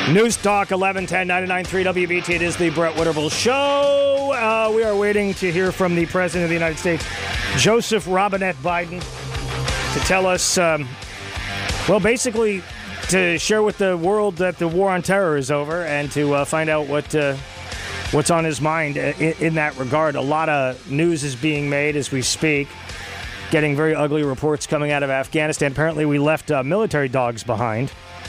News Talk 1110 99.3 WBT. It is the Brett Winterble Show. We are waiting to hear from the President of the United States, Joseph Robinette Biden, to tell us, basically to share with the world that the war on terror is over and to find out what's on his mind in that regard. A lot of news is being made as we speak, getting very ugly reports coming out of Afghanistan. Apparently we left military dogs behind.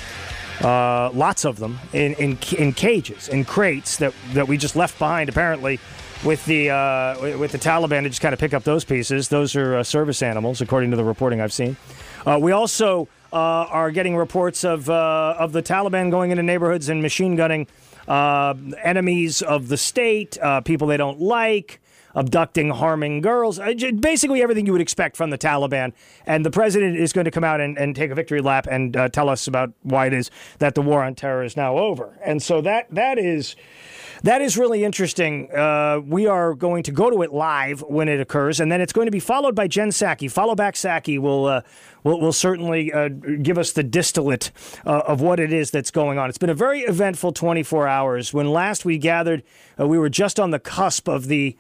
Lots of them in cages, in crates that we just left behind. Apparently, with the Taliban to just kind of pick up those pieces. Those are service animals, according to the reporting I've seen. We also are getting reports of the Taliban going into neighborhoods and machine gunning enemies of the state, people they don't like, abducting, harming girls, basically everything you would expect from the Taliban. And the president is going to come out and take a victory lap and tell us about why it is that the war on terror is now over. And so that is really interesting. We are going to go to it live when it occurs, and then it's going to be followed by Jen Psaki. Follow back Psaki will certainly give us the distillate of what it is that's going on. It's been a very eventful 24 hours. When last we gathered, we were just on the cusp of the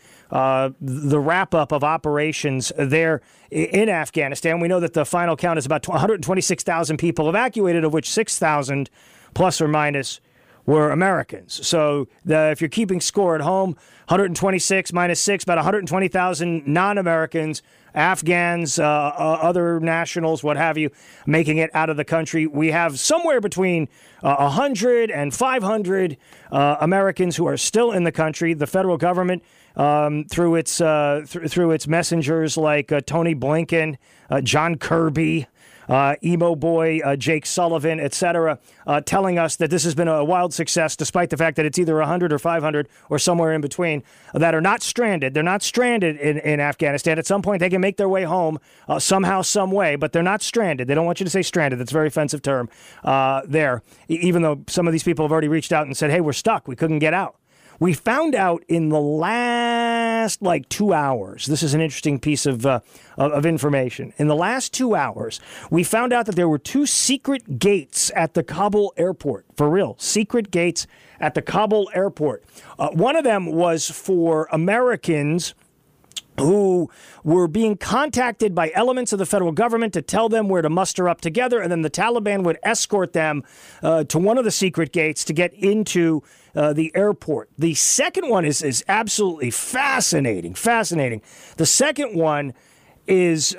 wrap-up of operations there in Afghanistan. We know that the final count is about 126,000 people evacuated, of which 6,000 plus or minus were Americans. So if you're keeping score at home, 126 minus 6, about 120,000 non-Americans, Afghans, other nationals, what have you, making it out of the country. We have somewhere between 100 and 500 Americans who are still in the country. The federal government, through its messengers like Tony Blinken, John Kirby, Emo Boy, Jake Sullivan, etc., telling us that this has been a wild success, despite the fact that it's either 100 or 500 or somewhere in between that are not stranded. They're not stranded in Afghanistan. At some point, they can make their way home somehow, some way, but they're not stranded. They don't want you to say stranded. That's a very offensive term there, even though some of these people have already reached out and said, hey, we're stuck. We couldn't get out. We found out in the last 2 hours. This is an interesting piece of information. In the last 2 hours, we found out that there were 2 secret gates at the Kabul airport. For real, secret gates at the Kabul airport. One of them was for Americans who were being contacted by elements of the federal government to tell them where to muster up together, and then the Taliban would escort them to one of the secret gates to get into the airport. The second one is absolutely fascinating. The second one is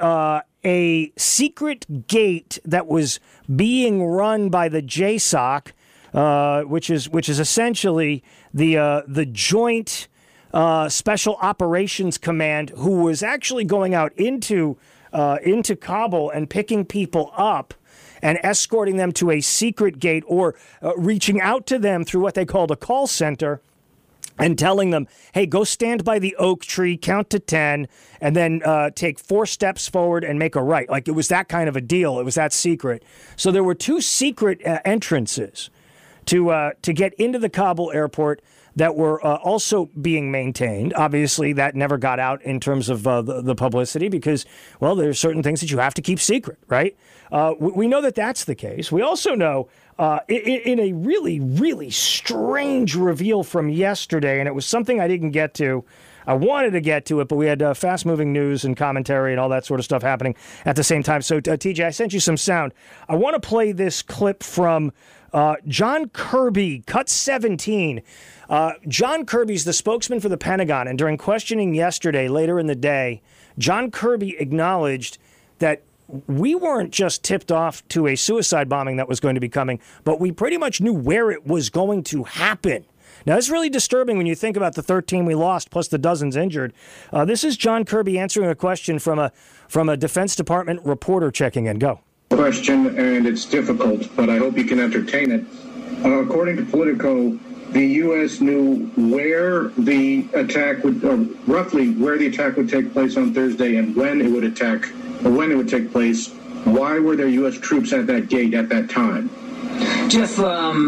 a secret gate that was being run by the JSOC, which is essentially the joint Special Operations Command, who was actually going out into Kabul and picking people up and escorting them to a secret gate, or reaching out to them through what they called a call center and telling them, hey, go stand by the oak tree, count to 10, and then take 4 steps forward and make a right. Like, it was that kind of a deal. It was that secret. So there were 2 secret entrances to get into the Kabul airport that were also being maintained. Obviously, that never got out in terms of the publicity because, well, there's certain things that you have to keep secret, right? We know that that's the case. We also know in a really, really strange reveal from yesterday, and it was something I didn't get to. I wanted to get to it, but we had fast-moving news and commentary and all that sort of stuff happening at the same time. So, TJ, I sent you some sound. I want to play this clip from John Kirby, Cut 17. John Kirby's the spokesman for the Pentagon, and during questioning yesterday, later in the day, John Kirby acknowledged that we weren't just tipped off to a suicide bombing that was going to be coming, but we pretty much knew where it was going to happen. Now, it's really disturbing when you think about the 13 we lost, plus the dozens injured. This is John Kirby answering a question from a Defense Department reporter checking in. Go. Question, and it's difficult, but I hope you can entertain it. According to Politico, the U.S. knew where the attack would, or roughly where the attack would take place on Thursday and when it would attack, or when it would take place. Why were there U.S. troops at that gate at that time? Jeff,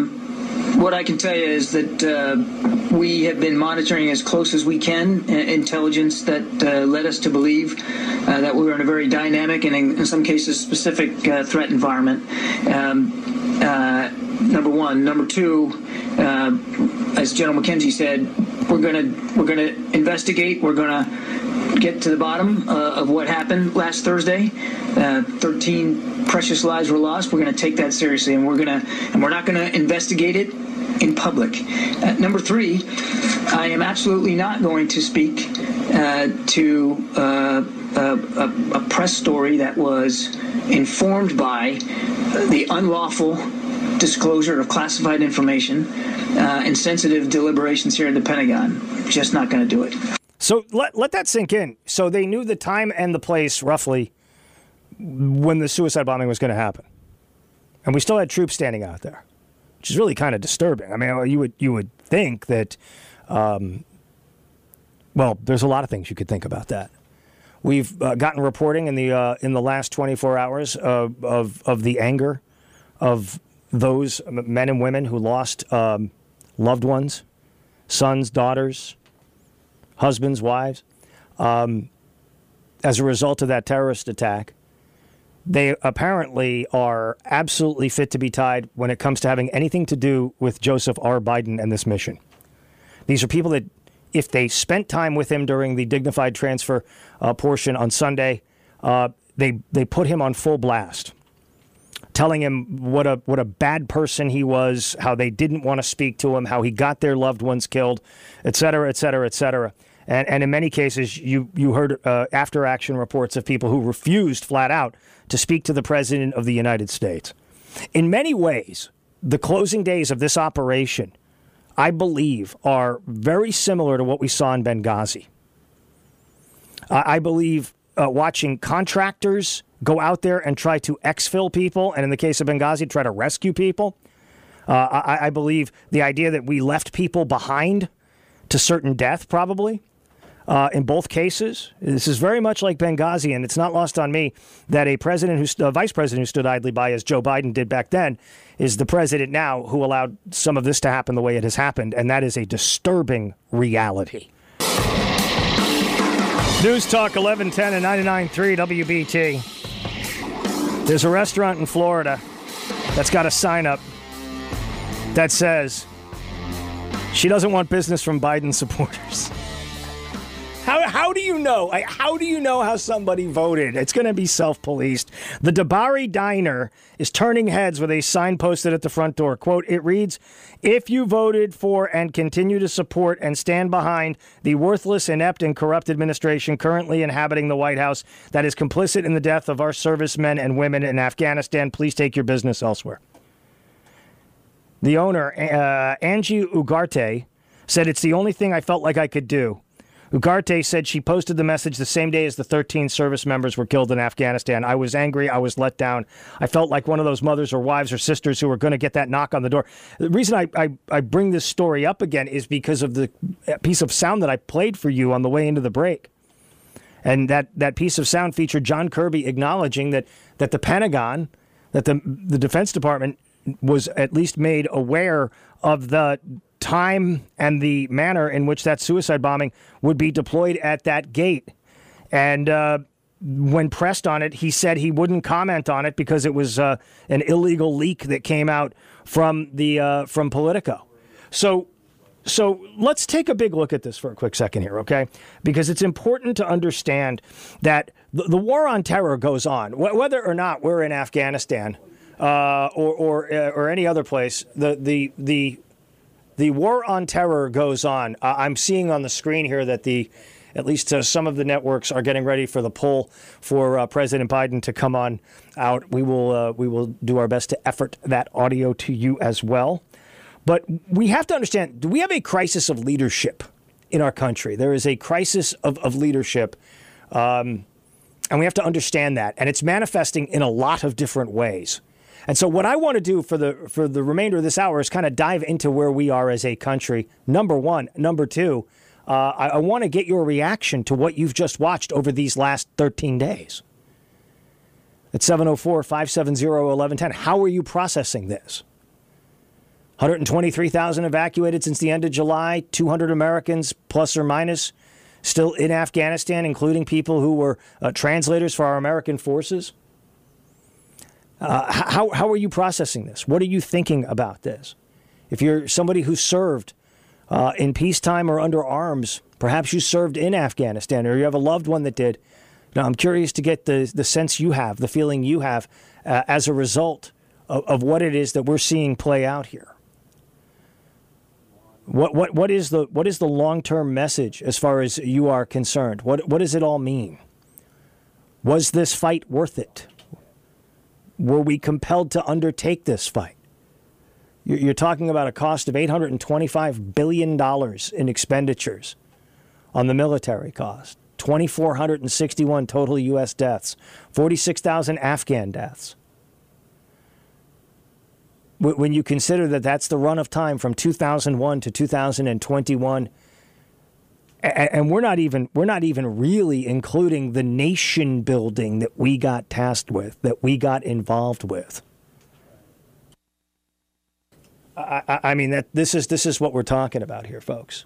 what I can tell you is that we have been monitoring as close as we can intelligence that led us to believe that we were in a very dynamic and in some cases specific threat environment. number one. Number two, as General McKenzie said, we're gonna investigate. We're gonna get to the bottom of what happened last Thursday. 13 precious lives were lost. We're going to take that seriously, and we're not going to investigate it in public. Number three, I am absolutely not going to speak to a press story that was informed by the unlawful disclosure of classified information and sensitive deliberations here at the Pentagon. Just not going to do it. So let that sink in. So they knew the time and the place roughly when the suicide bombing was going to happen, and we still had troops standing out there, which is really kind of disturbing. I mean, you would think that, well, there's a lot of things you could think about that. We've gotten reporting in the last 24 hours of the anger of those men and women who lost loved ones, sons, daughters, husbands, wives, as a result of that terrorist attack. They apparently are absolutely fit to be tied when it comes to having anything to do with Joseph R. Biden and this mission. These are people that, if they spent time with him during the dignified transfer portion on Sunday, they put him on full blast, telling him what a bad person he was, how they didn't want to speak to him, how he got their loved ones killed, et cetera, et cetera, et cetera. And in many cases, you heard after-action reports of people who refused flat out to speak to the President of the United States. In many ways, the closing days of this operation, I believe, are very similar to what we saw in Benghazi. I believe watching contractors go out there and try to exfil people, and in the case of Benghazi, try to rescue people. I believe the idea that we left people behind to certain death, probably. In both cases, this is very much like Benghazi, and it's not lost on me that a vice president who stood idly by, as Joe Biden did back then, is the president now who allowed some of this to happen the way it has happened, and that is a disturbing reality. News Talk 1110 and 99.3 WBT. There's a restaurant in Florida that's got a sign up that says she doesn't want business from Biden supporters. How do you know? How do you know how somebody voted? It's going to be self-policed. The Dabari Diner is turning heads with a sign posted at the front door. Quote, it reads, if you voted for and continue to support and stand behind the worthless, inept, and corrupt administration currently inhabiting the White House that is complicit in the death of our servicemen and women in Afghanistan, please take your business elsewhere. The owner, Angie Ugarte, said it's the only thing I felt like I could do. Ugarte said she posted the message the same day as the 13 service members were killed in Afghanistan. I was angry. I was let down. I felt like one of those mothers or wives or sisters who were going to get that knock on the door. The reason I bring this story up again is because of the piece of sound that I played for you on the way into the break. And that piece of sound featured John Kirby acknowledging that the Pentagon, that the Defense Department was at least made aware of the time and the manner in which that suicide bombing would be deployed at that gate. And when pressed on it, he said he wouldn't comment on it because it was an illegal leak that came out from Politico. So let's take a big look at this for a quick second here, okay? Because it's important to understand that the war on terror goes on. Whether or not we're in Afghanistan or any other place, the war on terror goes on. I'm seeing on the screen here that at least some of the networks are getting ready for the poll for President Biden to come on out. We will do our best to effort that audio to you as well. But we have to understand, do we have a crisis of leadership in our country? There is a crisis of leadership, and we have to understand that. And it's manifesting in a lot of different ways. And so what I want to do for the remainder of this hour is kind of dive into where we are as a country, number one. Number two, I want to get your reaction to what you've just watched over these last 13 days. At 704-570-1110, how are you processing this? 123,000 evacuated since the end of July, 200 Americans, plus or minus, still in Afghanistan, including people who were translators for our American forces. How are you processing this? What are you thinking about this? If you're somebody who served in peacetime or under arms, perhaps you served in Afghanistan or you have a loved one that did. Now, I'm curious to get the sense you have, the feeling you have as a result of what it is that we're seeing play out here. What is the long-term message as far as you are concerned? What does it all mean? Was this fight worth it? Were we compelled to undertake this fight? You're talking about a cost of $825 billion in expenditures on the military cost, 2,461 total U.S. deaths, 46,000 Afghan deaths. When you consider that that's the run of time from 2001 to 2021, and we're not even really including the nation building that we got tasked with, that we got involved with. I mean that this is what we're talking about here, folks.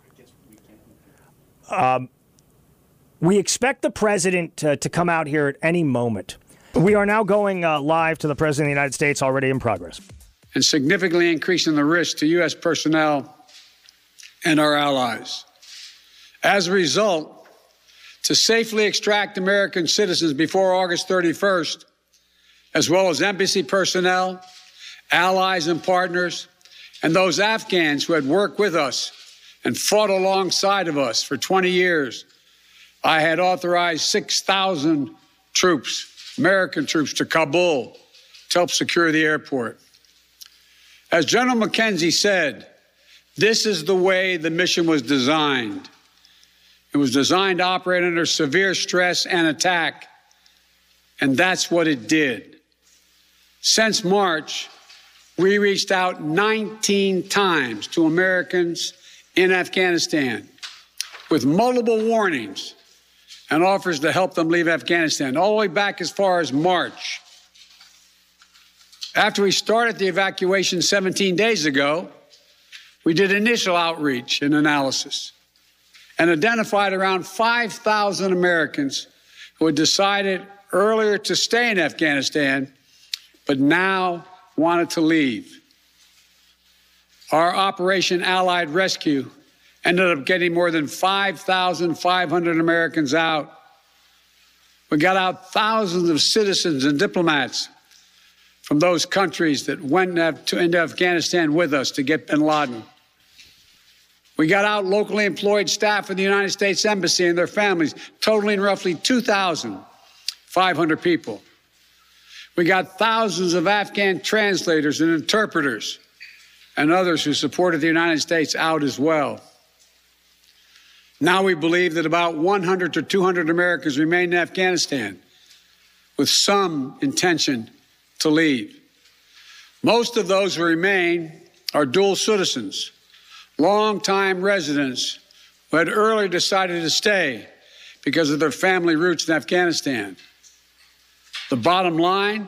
We expect the president to come out here at any moment. We are now going live to the president of the United States, already in progress. And significantly increasing the risk to U.S. personnel and our allies. As a result, to safely extract American citizens before August 31st, as well as embassy personnel, allies and partners, and those Afghans who had worked with us and fought alongside of us for 20 years, I had authorized 6,000 troops, American troops, to Kabul to help secure the airport. As General McKenzie said, this is the way the mission was designed. It was designed to operate under severe stress and attack, and that's what it did. Since March, we reached out 19 times to Americans in Afghanistan with multiple warnings and offers to help them leave Afghanistan, all the way back as far as March. After we started the evacuation 17 days ago, we did initial outreach and analysis and identified around 5,000 Americans who had decided earlier to stay in Afghanistan, but now wanted to leave. Our Operation Allied Rescue ended up getting more than 5,500 Americans out. We got out thousands of citizens and diplomats from those countries that went into Afghanistan with us to get bin Laden. We got out locally employed staff of the United States Embassy and their families, totaling roughly 2,500 people. We got thousands of Afghan translators and interpreters and others who supported the United States out as well. Now we believe that about 100 to 200 Americans remain in Afghanistan with some intention to leave. Most of those who remain are dual citizens, longtime residents who had earlier decided to stay because of their family roots in Afghanistan. The bottom line,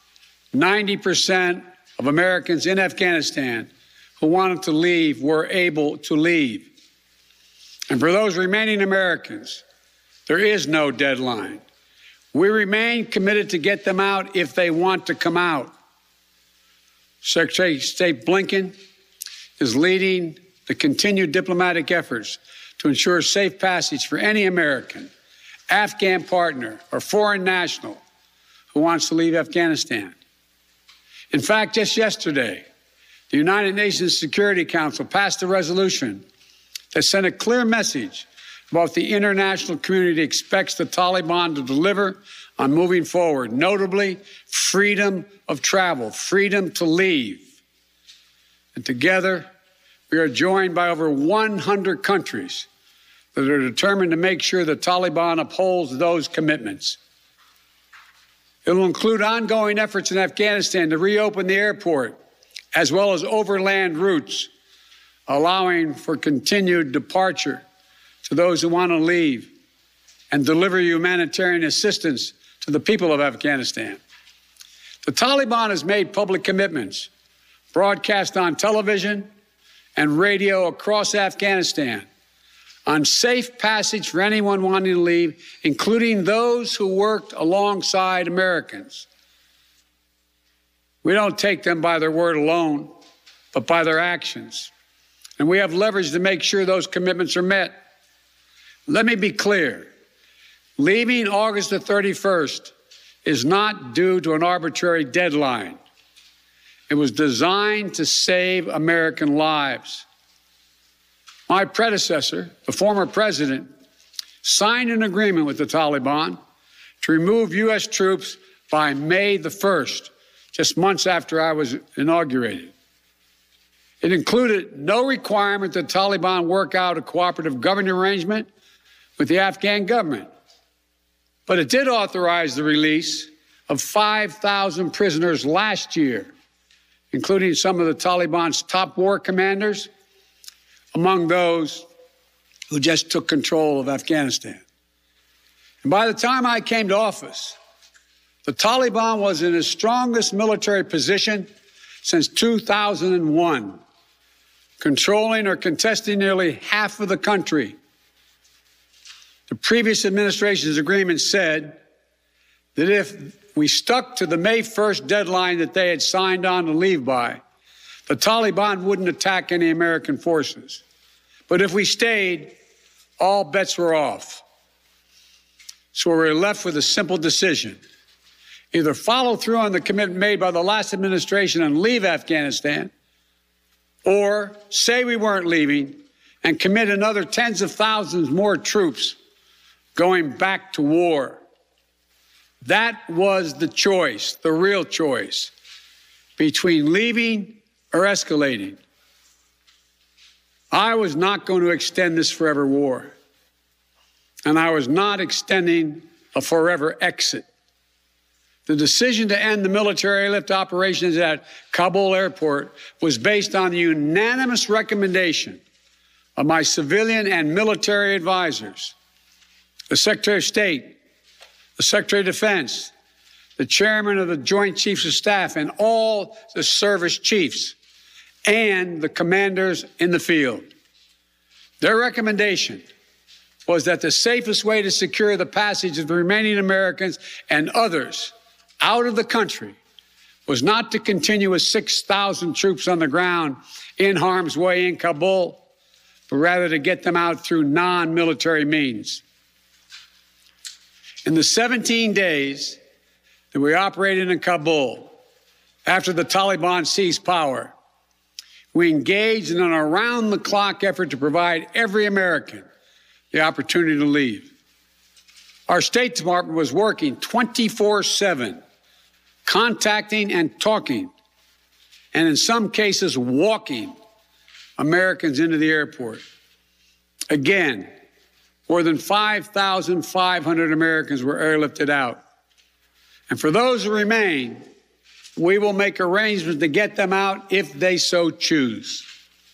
90% of Americans in Afghanistan who wanted to leave were able to leave. And for those remaining Americans, there is no deadline. We remain committed to get them out if they want to come out. Secretary of State Blinken is leading the continued diplomatic efforts to ensure safe passage for any American, Afghan partner, or foreign national who wants to leave Afghanistan. In fact, just yesterday, the United Nations Security Council passed a resolution that sent a clear message about the international community expects the Taliban to deliver on moving forward, notably freedom of travel, freedom to leave. And together, we are joined by over 100 countries that are determined to make sure the Taliban upholds those commitments. It will include ongoing efforts in Afghanistan to reopen the airport, as well as overland routes, allowing for continued departure to those who want to leave and deliver humanitarian assistance to the people of Afghanistan. The Taliban has made public commitments, broadcast on television and radio across Afghanistan, on safe passage for anyone wanting to leave, including those who worked alongside Americans. We don't take them by their word alone, but by their actions. And we have leverage to make sure those commitments are met. Let me be clear. Leaving August the 31st is not due to an arbitrary deadline. It was designed to save American lives. My predecessor, the former president, signed an agreement with the Taliban to remove U.S. troops by May the 1st, just months after I was inaugurated. It included no requirement that the Taliban work out a cooperative governing arrangement with the Afghan government. But it did authorize the release of 5,000 prisoners last year, including some of the Taliban's top war commanders, among those who just took control of Afghanistan. And by the time I came to office, the Taliban was in its strongest military position since 2001, controlling or contesting nearly half of the country. The previous administration's agreement said that if we stuck to the May 1st deadline that they had signed on to leave by, the Taliban wouldn't attack any American forces. But if we stayed, all bets were off. So we were left with a simple decision. Either follow through on the commitment made by the last administration and leave Afghanistan, or say we weren't leaving and commit another tens of thousands more troops going back to war. That was the choice, the real choice, between leaving or escalating. I was not going to extend this forever war, and I was not extending a forever exit. The decision to end the military airlift operations at Kabul airport was based on the unanimous recommendation of my civilian and military advisors, the Secretary of State, the Secretary of Defense, the Chairman of the Joint Chiefs of Staff, and all the service chiefs and the commanders in the field. Their recommendation was that the safest way to secure the passage of the remaining Americans and others out of the country was not to continue with 6,000 troops on the ground in harm's way in Kabul, but rather to get them out through non-military means. In the 17 days that we operated in Kabul, after the Taliban seized power, we engaged in an around-the-clock effort to provide every American the opportunity to leave. Our State Department was working 24/7, contacting and talking, and in some cases walking Americans into the airport. Again, more than 5,500 Americans were airlifted out. And for those who remain, we will make arrangements to get them out if they so choose.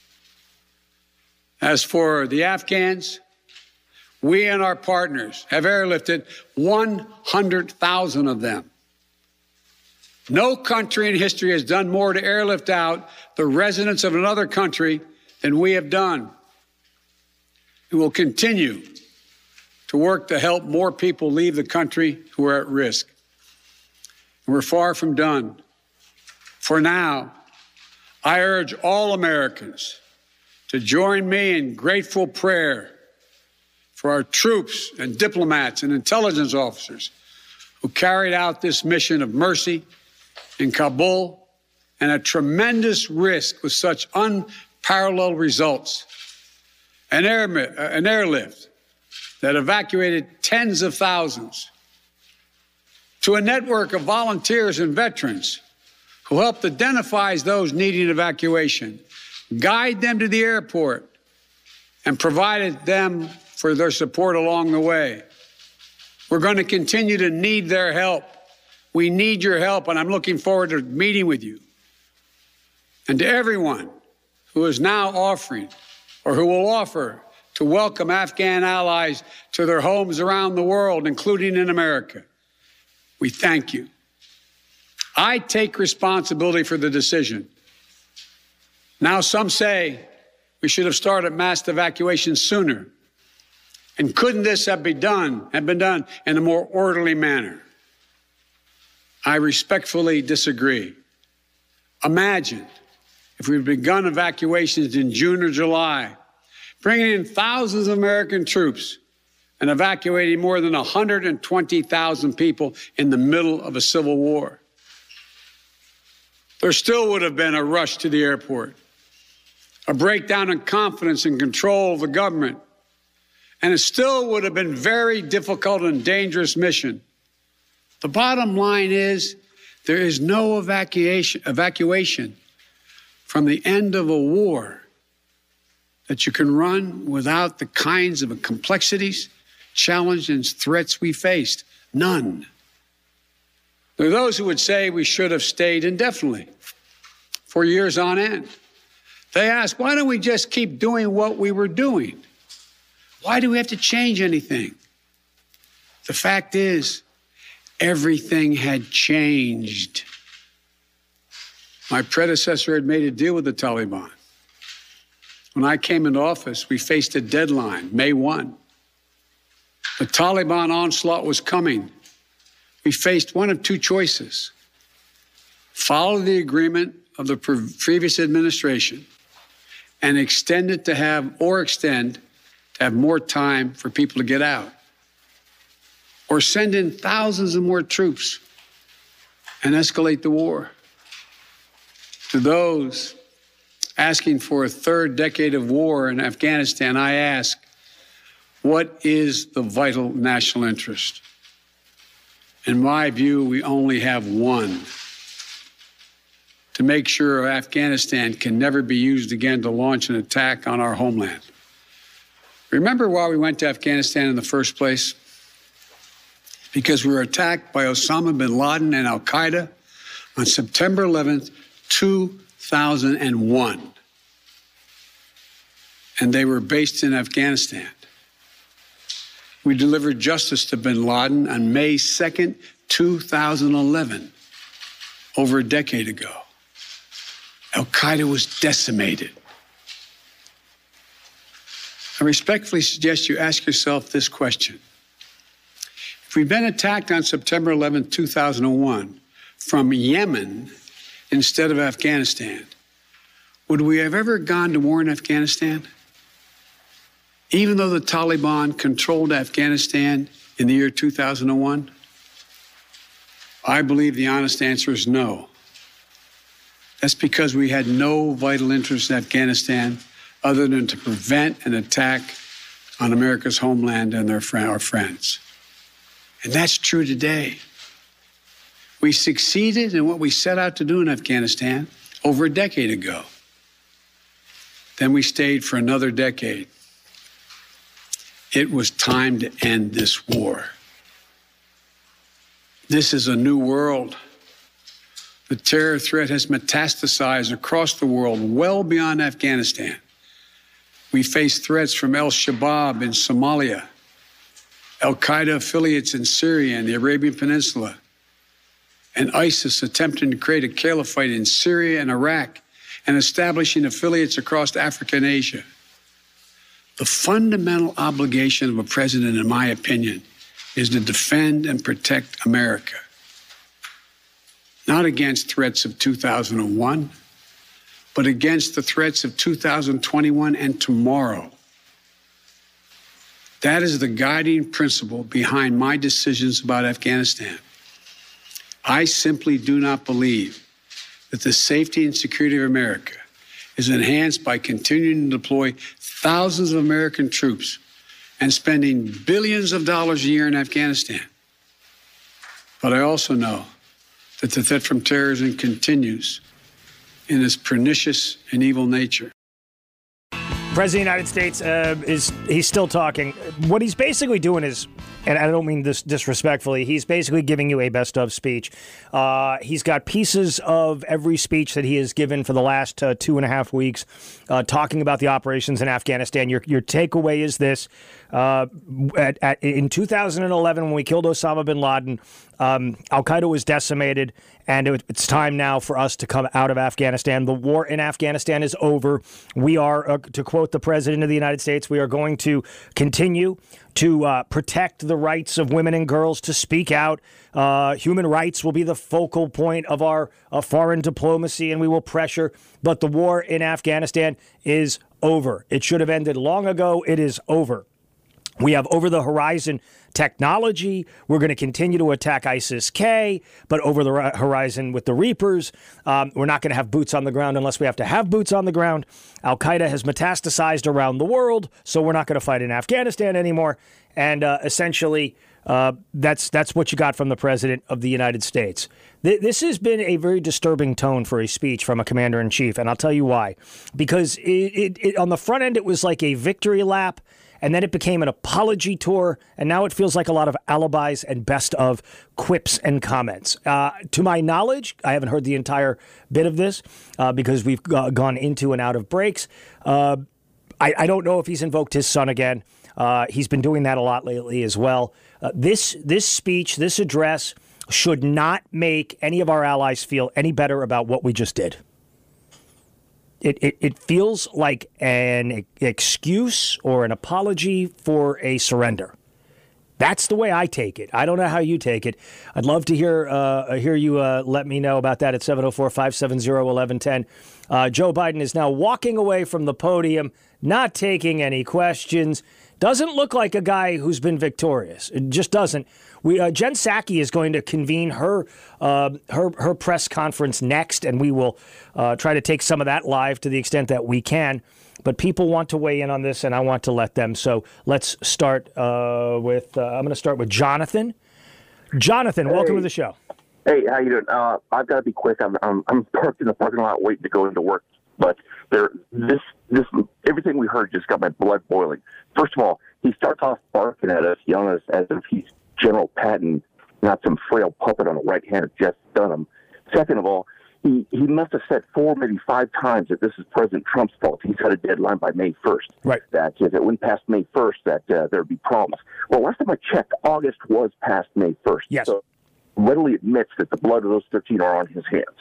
As for the Afghans, we and our partners have airlifted 100,000 of them. No country in history has done more to airlift out the residents of another country than we have done. And will continue to work to help more people leave the country who are at risk. And we're far from done. For now, I urge all Americans to join me in grateful prayer for our troops and diplomats and intelligence officers who carried out this mission of mercy in Kabul and at tremendous risk with such unparalleled results. An airlift that evacuated tens of thousands, to a network of volunteers and veterans who helped identify those needing evacuation, guide them to the airport, and provided them for their support along the way. We're going to continue to need their help. We need your help, and I'm looking forward to meeting with you. And to everyone who is now offering or who will offer to welcome Afghan allies to their homes around the world, including in America, we thank you. I take responsibility for the decision. Now, some say we should have started mass evacuation sooner. And couldn't this have been done in a more orderly manner? I respectfully disagree. Imagine if we'd begun evacuations in June or July, bringing in thousands of American troops and evacuating more than 120,000 people in the middle of a civil war. There still would have been a rush to the airport, a breakdown in confidence and control of the government, and it still would have been a very difficult and dangerous mission. The bottom line is there is no evacuation from the end of a war that you can run without the kinds of complexities, challenges, and threats we faced. None. There are those who would say we should have stayed indefinitely for years on end. They ask, why don't we just keep doing what we were doing? Why do we have to change anything? The fact is, everything had changed. My predecessor had made a deal with the Taliban. When I came into office, we faced a deadline, May 1. The Taliban onslaught was coming. We faced one of two choices: follow the agreement of the previous administration and extend to have more time for people to get out, or send in thousands of more troops and escalate the war. To those asking for a third decade of war in Afghanistan, I ask, what is the vital national interest? In my view, we only have one: to make sure Afghanistan can never be used again to launch an attack on our homeland. Remember why we went to Afghanistan in the first place? Because we were attacked by Osama bin Laden and al-Qaeda on September 11th, 2001. And they were based in Afghanistan. We delivered justice to bin Laden on May 2nd, 2011, over a decade ago. Al-Qaeda was decimated. I respectfully suggest you ask yourself this question. If we'd been attacked on September 11, 2001, from Yemen instead of Afghanistan, would we have ever gone to war in Afghanistan? Even though the Taliban controlled Afghanistan in the year 2001? I believe the honest answer is no. That's because we had no vital interest in Afghanistan other than to prevent an attack on America's homeland and our friends. And that's true today. We succeeded in what we set out to do in Afghanistan over a decade ago. Then we stayed for another decade. It was time to end this war. This is a new world. The terror threat has metastasized across the world, well beyond Afghanistan. We face threats from al-Shabaab in Somalia, al-Qaeda affiliates in Syria and the Arabian Peninsula, and ISIS attempting to create a caliphate in Syria and Iraq and establishing affiliates across Africa and Asia. The fundamental obligation of a president, in my opinion, is to defend and protect America. Not against threats of 2001, but against the threats of 2021 and tomorrow. That is the guiding principle behind my decisions about Afghanistan. I simply do not believe that the safety and security of America is enhanced by continuing to deploy thousands of American troops and spending billions of dollars a year in Afghanistan. But I also know that the threat from terrorism continues in its pernicious and evil nature. President of the United States, he's still talking. What he's basically doing is, and I don't mean this disrespectfully, he's basically giving you a best of speech. He's got pieces of every speech that he has given for the last 2.5 weeks, talking about the operations in Afghanistan. Your takeaway is this. In 2011, when we killed Osama bin Laden, al-Qaeda was decimated, and it's time now for us to come out of Afghanistan. The war in Afghanistan is over. We are, to quote the President of the United States, we are going to continue to protect the rights of women and girls to speak out. Human rights will be the focal point of our foreign diplomacy, and we will pressure. But the war in Afghanistan is over. It should have ended long ago. It is over. We have over-the-horizon technology. We're going to continue to attack ISIS-K, but over the horizon with the Reapers, we're not going to have boots on the ground unless we have to have boots on the ground. Al-Qaeda has metastasized around the world, so we're not going to fight in Afghanistan anymore. And essentially, that's what you got from the President of the United States. This has been a very disturbing tone for a speech from a commander-in-chief, and I'll tell you why. Because on the front end, it was like a victory lap, and then it became an apology tour, and now it feels like a lot of alibis and best of quips and comments. To my knowledge, I haven't heard the entire bit of this because we've gone into and out of breaks. I don't know if he's invoked his son again. He's been doing that a lot lately as well. This speech, this address, should not make any of our allies feel any better about what we just did. It feels like an excuse or an apology for a surrender. That's the way I take it. I don't know how you take it. I'd love to hear you let me know about that at 704-570-1110. Joe Biden is now walking away from the podium, not taking any questions. Doesn't look like a guy who's been victorious. It just doesn't. Jen Psaki is going to convene her press conference next, and we will try to take some of that live to the extent that we can. But people want to weigh in on this, and I want to let them. So let's start with I'm going to start with Jonathan. Jonathan, hey. Welcome to the show. Hey, how you doing? I've got to be quick. I'm parked in the parking lot waiting to go into work. But this everything we heard just got my blood boiling. First of all, he starts off barking at us, yelling at us as if he's General Patton, not some frail puppet on the right hand of Jeff Dunham. Second of all, he must have said 4, maybe 5 times that this is President Trump's fault. He's had a deadline by May 1st. Right. That if it went past May 1st, that there would be problems. Well, last time I checked, August was past May 1st. Yes. So readily admits that the blood of those 13 are on his hands.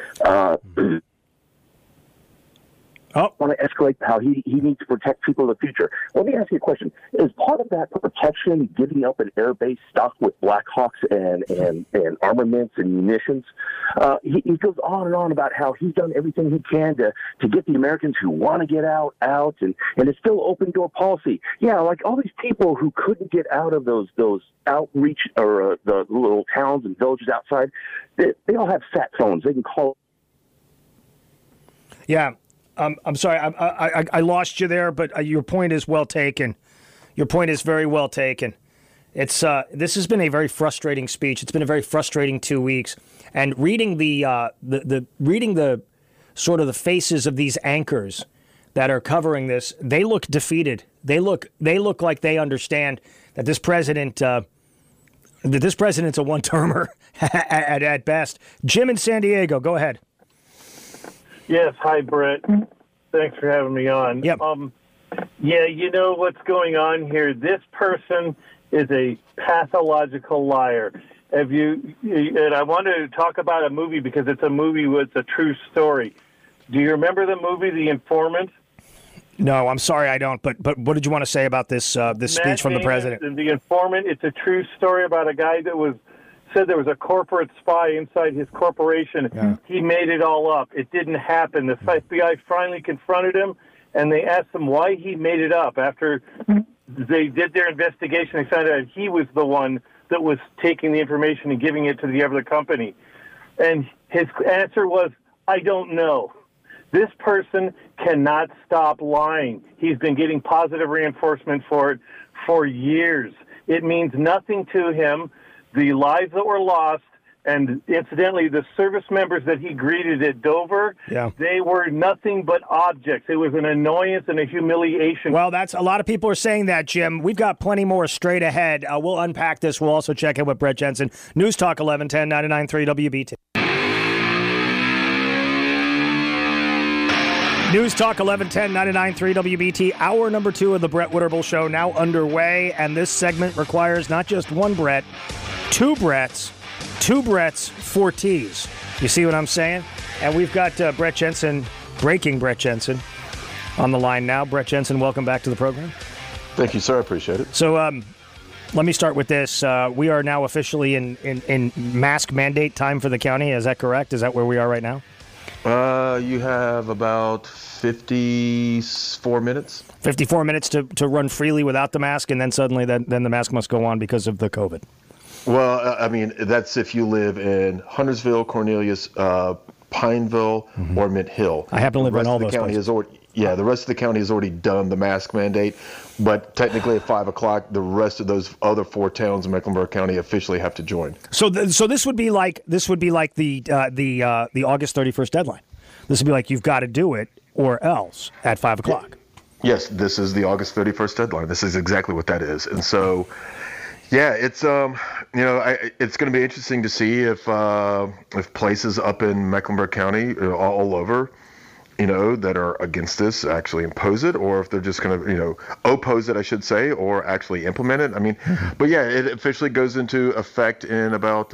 I want to escalate how he needs to protect people in the future. Let me ask you a question. Is part of that protection giving up an air base stocked with Black Hawks and armaments and munitions? He goes on and on about how he's done everything he can to get the Americans who want to get out, and it's still open door policy. Yeah, like all these people who couldn't get out of those outreach or the little towns and villages outside, they all have sat phones. They can call. Yeah. I'm sorry, I lost you there, but your point is well taken. Your point is very well taken. It's this has been a very frustrating speech. It's been a very frustrating 2 weeks, and reading reading the sort of the faces of these anchors that are covering this, they look defeated. They look like they understand that this president's a one-termer at best. Jim in San Diego, go ahead. Yes, hi, Brett. Thanks for having me on. Yep. Yeah, you know what's going on here. This person is a pathological liar. And I wanted to talk about a movie because it's a movie with a true story. Do you remember the movie The Informant? No, I'm sorry, I don't. But what did you want to say about this speech from the president? The Informant. It's a true story about a guy that said there was a corporate spy inside his corporation. Yeah. He made it all up. It didn't happen. The FBI finally confronted him, and they asked him why he made it up. After they did their investigation, they found out he was the one that was taking the information and giving it to the other company. And his answer was, I don't know. This person cannot stop lying. He's been getting positive reinforcement for it for years. It means nothing to him. The lives that were lost, and incidentally, the service members that he greeted at Dover, They were nothing but objects. It was an annoyance and a humiliation. Well, that's a lot of people are saying that, Jim. We've got plenty more straight ahead. We'll unpack this. We'll also check in with Brett Jensen. News Talk 1110 99.3 WBT. News Talk 1110 99.3 WBT. Hour number 2 of the Brett Winterble Show now underway, and this segment requires not just one Brett, two Bretts, 4 T's. You see what I'm saying? And we've got Brett Jensen, breaking Brett Jensen, on the line now. Brett Jensen, welcome back to the program. Thank you, sir. I appreciate it. So Let me start with this. We are now officially in mask mandate time for the county. Is that correct? Is that where we are right now? You have about 54 minutes. 54 minutes to run freely without the mask, and then suddenly then the mask must go on because of the COVID. Well, I mean, that's if you live in Huntersville, Cornelius, Pineville, or Mint Hill. I happen to live in all those places. The rest of the county has already done the mask mandate, but technically at 5 o'clock, the rest of those other 4 towns in Mecklenburg County officially have to join. So this would be like the August 31st deadline. This would be like you've got to do it or else at 5 o'clock. Yes, this is the August 31st deadline. This is exactly what that is, and so. Yeah, it's it's going to be interesting to see if places up in Mecklenburg County all over, that are against this actually impose it, or if they're just going to oppose it, I should say, or actually implement it. I mean, but yeah, it officially goes into effect in about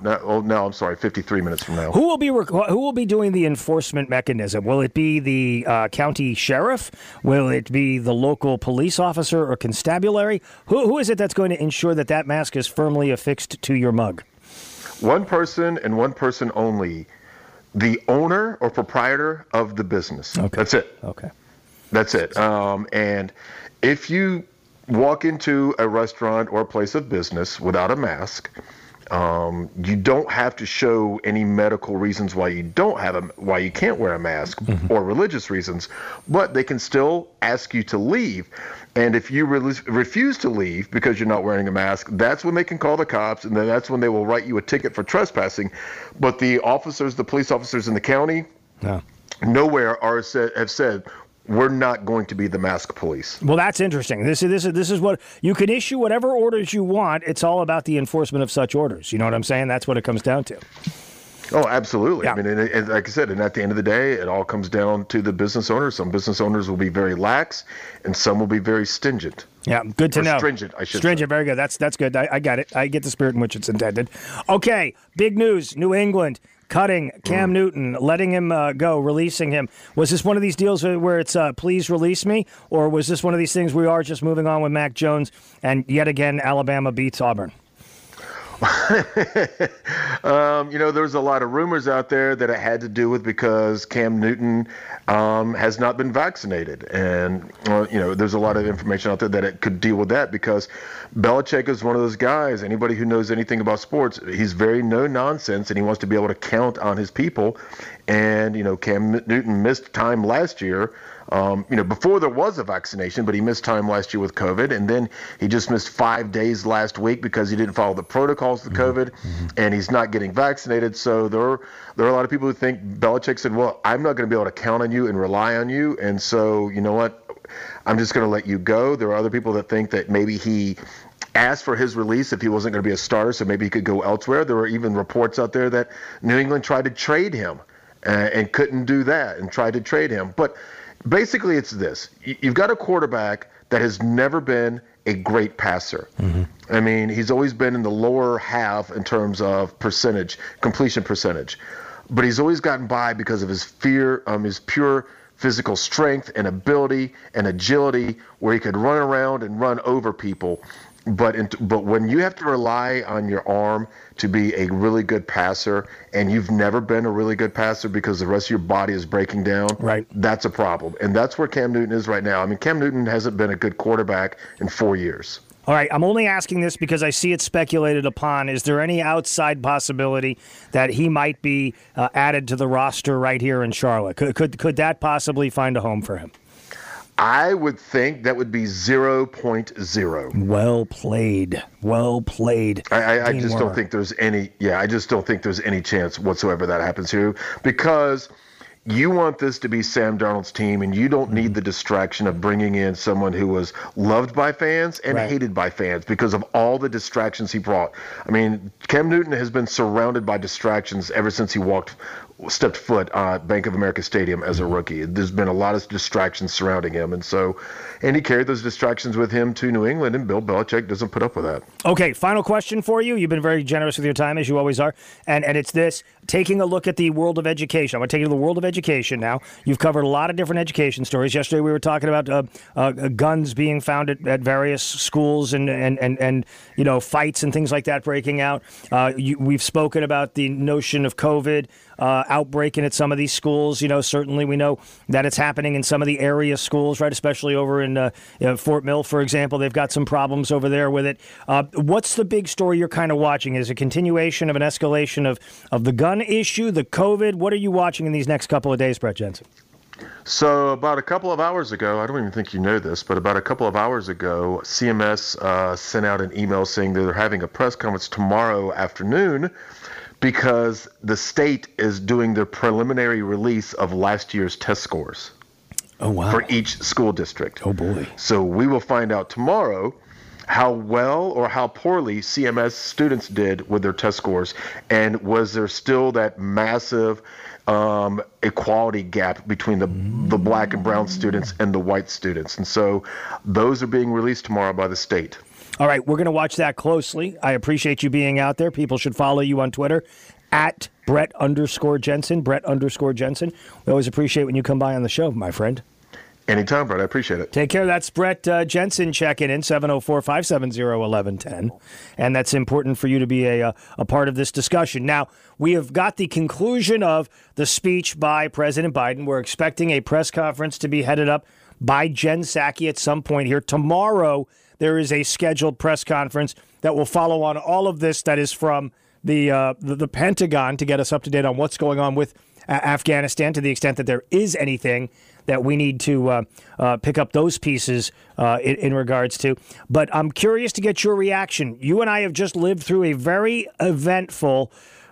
53 minutes from now. Who will be doing the enforcement mechanism? Will it be the county sheriff? Will it be the local police officer or constabulary? Who is it that's going to ensure that mask is firmly affixed to your mug? One person and one person only. The owner or proprietor of the business. Okay. That's it. Okay. That's it. And if you walk into a restaurant or a place of business without a mask, you don't have to show any medical reasons why you can't wear a mask or religious reasons, but they can still ask you to leave. And if you refuse to leave because you're not wearing a mask, that's when they can call the cops, and then that's when they will write you a ticket for trespassing. But the police officers in the county, nowhere have said, we're not going to be the mask police. Well, that's interesting. This is what you can issue whatever orders you want. It's all about the enforcement of such orders. You know what I'm saying? That's what it comes down to. Oh, absolutely. Yeah. I mean, and like I said, and at the end of the day, it all comes down to the business owners. Some business owners will be very lax, and some will be very stingent. Yeah, good to know. Stringent, I should say. Stringent, very good. That's good. I got it. I get the spirit in which it's intended. Okay, big news. New England cutting Cam Newton, letting him go, releasing him. Was this one of these deals where it's please release me, or was this one of these things we are just moving on with Mac Jones, and yet again Alabama beats Auburn? There's a lot of rumors out there that it had to do with because Cam Newton has not been vaccinated. And, there's a lot of information out there that it could deal with that because Belichick is one of those guys, anybody who knows anything about sports, he's very no nonsense and he wants to be able to count on his people. And, Cam Newton missed time last year. Before there was a vaccination, but he missed time last year with COVID, and then he just missed 5 days last week because he didn't follow the protocols of COVID, and he's not getting vaccinated. So there are a lot of people who think Belichick said, well, I'm not going to be able to count on you and rely on you, and so you know what? I'm just going to let you go. There are other people that think that maybe he asked for his release if he wasn't going to be a starter, so maybe he could go elsewhere. There were even reports out there that New England tried to trade him and couldn't do that and tried to trade him. But basically, it's this. You've got a quarterback that has never been a great passer. I mean, he's always been in the lower half in terms of completion percentage. But he's always gotten by because of his his pure physical strength and ability and agility where he could run around and run over people. But when you have to rely on your arm to be a really good passer, and you've never been a really good passer because the rest of your body is breaking down, right, that's a problem. And that's where Cam Newton is right now. I mean, Cam Newton hasn't been a good quarterback in 4 years. All right, I'm only asking this because I see it speculated upon. Is there any outside possibility that he might be added to the roster right here in Charlotte? Could that possibly find a home for him? I would think that would be 0.0. Well played. Well played. I just don't think there's any. Yeah, I just don't think there's any chance whatsoever that happens here because you want this to be Sam Darnold's team, and you don't need the distraction of bringing in someone who was loved by fans and hated by fans because of all the distractions he brought. I mean, Cam Newton has been surrounded by distractions ever since he walked stepped foot at Bank of America Stadium as a rookie. There's been a lot of distractions surrounding him, and he carried those distractions with him to New England, and Bill Belichick doesn't put up with that. Okay, final question for you. You've been very generous with your time, as you always are, and it's this, taking a look at the world of education. I'm going to take you to the world of education now. You've covered a lot of different education stories. Yesterday we were talking about guns being found at various schools and fights and things like that breaking out. We've spoken about the notion of COVID outbreaking at some of these schools. Certainly we know that it's happening in some of the area schools, right? Especially over in Fort Mill, for example. They've got some problems over there with it. What's the big story you're kind of watching? Is it a continuation of an escalation of the gun issue, the COVID? What are you watching in these next couple of days, Brett Jensen? So about a couple of hours ago, I don't even think you know this, but about a couple of hours ago, CMS sent out an email saying that they're having a press conference tomorrow afternoon because the state is doing their preliminary release of last year's test scores. Oh, wow. For each school district. Oh, boy. So we will find out tomorrow how well or how poorly CMS students did with their test scores, and was there still that massive equality gap between the black and brown students and the white students. And so those are being released tomorrow by the state. All right, we're going to watch that closely. I appreciate you being out there. People should follow you on Twitter at Brett_Jensen, Brett_Jensen. We always appreciate when you come by on the show, my friend. Anytime, Brett. I appreciate it. Take care. That's Brett Jensen checking in, 704-570-1110. And that's important for you to be a part of this discussion. Now, we have got the conclusion of the speech by President Biden. We're expecting a press conference to be headed up by Jen Psaki at some point here. Tomorrow, there is a scheduled press conference that will follow on all of this that is from the Pentagon to get us up to date on what's going on with Afghanistan, to the extent that there is anything that we need to pick up those pieces in regards to. But I'm curious to get your reaction. You and I have just lived through a very eventful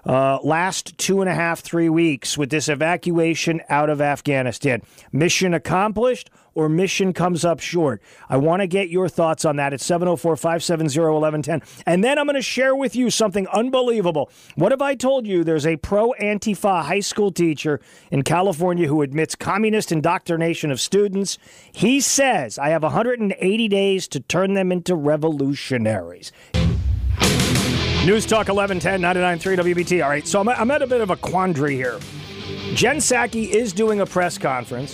last 2.5, 3 weeks with this evacuation out of Afghanistan. Mission accomplished or mission comes up short? I want to get your thoughts on that at 704-570-1110. And then I'm going to share with you something unbelievable. What if I told you there's a pro-Antifa high school teacher in California who admits communist indoctrination of students? He says, I have 180 days to turn them into revolutionaries. News Talk 1110, 99.3 WBT. All right, so I'm at a bit of a quandary here. Jen Psaki is doing a press conference,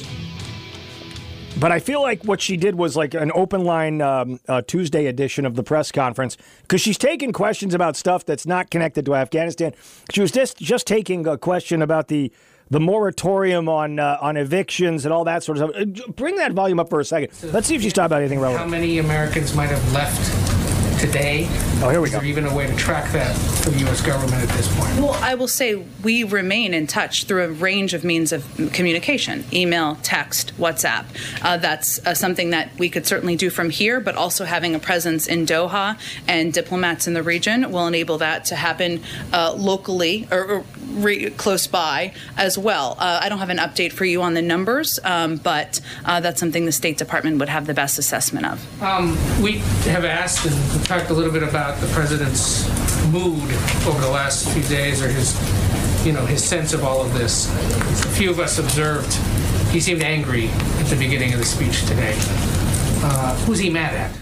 but I feel like what she did was like an open line Tuesday edition of the press conference, because she's taking questions about stuff that's not connected to Afghanistan. She was just taking a question about the moratorium on evictions and all that sort of stuff. Bring that volume up for a second. Let's see if she's talking about anything relevant. How many Americans might have left today? Oh, here we go. Is there even a way to track that for the U.S. government at this point? Well, I will say we remain in touch through a range of means of communication: email, text, WhatsApp. That's something that we could certainly do from here, but also having a presence in Doha and diplomats in the region will enable that to happen locally or close by as well. I don't have an update for you on the numbers, but that's something the State Department would have the best assessment of. We have asked and talked a little bit about the president's mood over the last few days, or his sense of all of this. A few of us observed he seemed angry at the beginning of the speech today. Who's he mad at?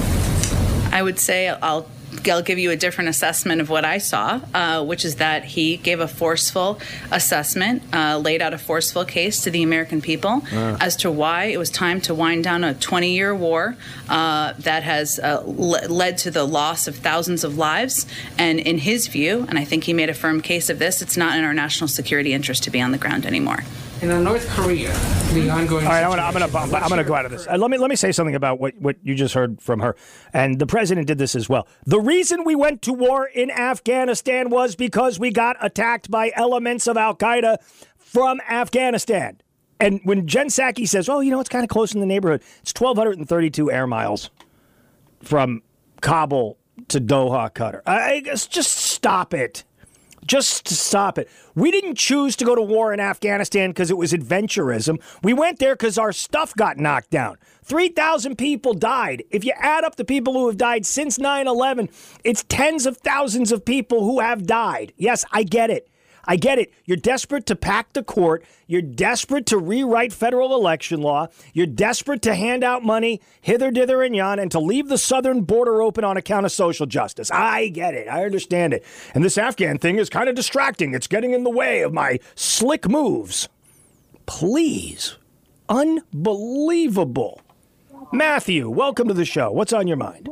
I would say I'll give you a different assessment of what I saw, which is that he gave a forceful assessment, laid out a forceful case to the American people as to why it was time to wind down a 20-year war that has led to the loss of thousands of lives. And in his view, and I think he made a firm case of this, it's not in our national security interest to be on the ground anymore. In North Korea, the ongoing. All right, I'm going to go out of this. Let me say something about what you just heard from her, and the president did this as well. The reason we went to war in Afghanistan was because we got attacked by elements of Al Qaeda from Afghanistan. And when Jen Psaki says, "Oh, it's kind of close in the neighborhood," it's 1,232 air miles from Kabul to Doha, Qatar. I guess just stop it. Just stop it. We didn't choose to go to war in Afghanistan because it was adventurism. We went there because our stuff got knocked down. 3,000 people died. If you add up the people who have died since 9/11, it's tens of thousands of people who have died. Yes, I get it. I get it. You're desperate to pack the court. You're desperate to rewrite federal election law. You're desperate to hand out money hither, dither, and yon, and to leave the southern border open on account of social justice. I get it. I understand it. And this Afghan thing is kind of distracting. It's getting in the way of my slick moves. Please. Unbelievable. Matthew, welcome to the show. What's on your mind?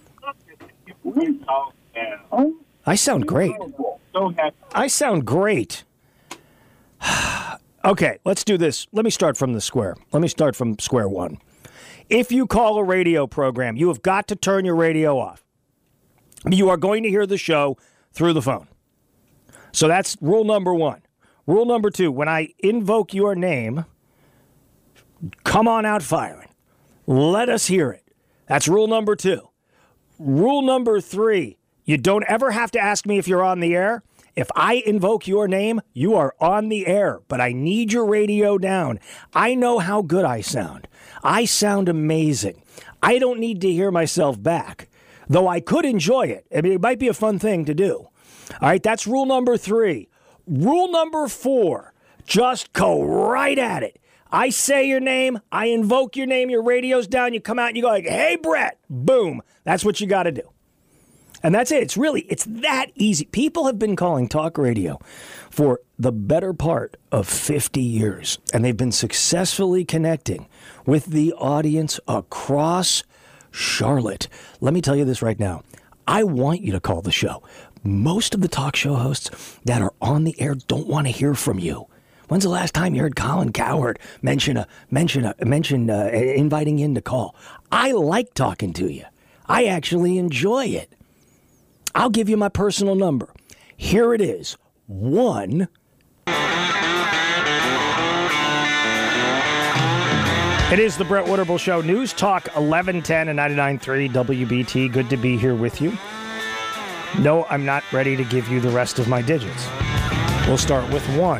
I sound great. I sound great. Okay, let's do this. Let me start from the square. Let me start from square one. If you call a radio program, you have got to turn your radio off. You are going to hear the show through the phone. So that's rule number one. Rule number two, when I invoke your name, come on out firing. Let us hear it. That's rule number two. Rule number three, you don't ever have to ask me if you're on the air. If I invoke your name, you are on the air, but I need your radio down. I know how good I sound. I sound amazing. I don't need to hear myself back, though I could enjoy it. I mean, it might be a fun thing to do. All right, that's rule number three. Rule number four, just go right at it. I say your name, I invoke your name, your radio's down, you come out and you go like, hey, Brett, boom. That's what you got to do. And that's it. It's that easy. People have been calling talk radio for the better part of 50 years, and they've been successfully connecting with the audience across Charlotte. Let me tell you this right now. I want you to call the show. Most of the talk show hosts that are on the air don't want to hear from you. When's the last time you heard Colin Cowherd mention inviting in to call? I like talking to you. I actually enjoy it. I'll give you my personal number. Here it is. 1. It is the Brett Winterble Show. News Talk 1110 and 99.3 WBT. Good to be here with you. No, I'm not ready to give you the rest of my digits. We'll start with 1.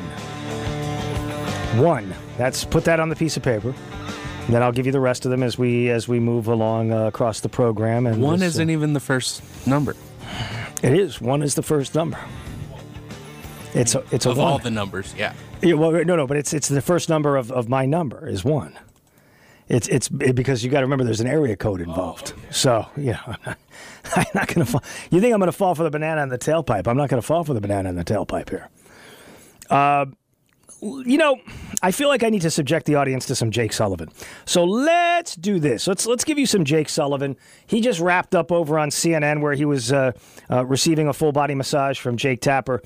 1. Put that on the piece of paper. And then I'll give you the rest of them as we move along across the program. And 1 isn't even the first number. It is. 1 is the first number. It's a of 1. All the numbers, yeah. Well, no, but it's the first number of my number is 1. It's because you got to remember there's an area code involved. So I'm not going to fall. You think I'm going to fall for the banana in the tailpipe? I'm not going to fall for the banana in the tailpipe here. I feel like I need to subject the audience to some Jake Sullivan. So let's do this. Let's give you some Jake Sullivan. He just wrapped up over on CNN where he was receiving a full body massage from Jake Tapper.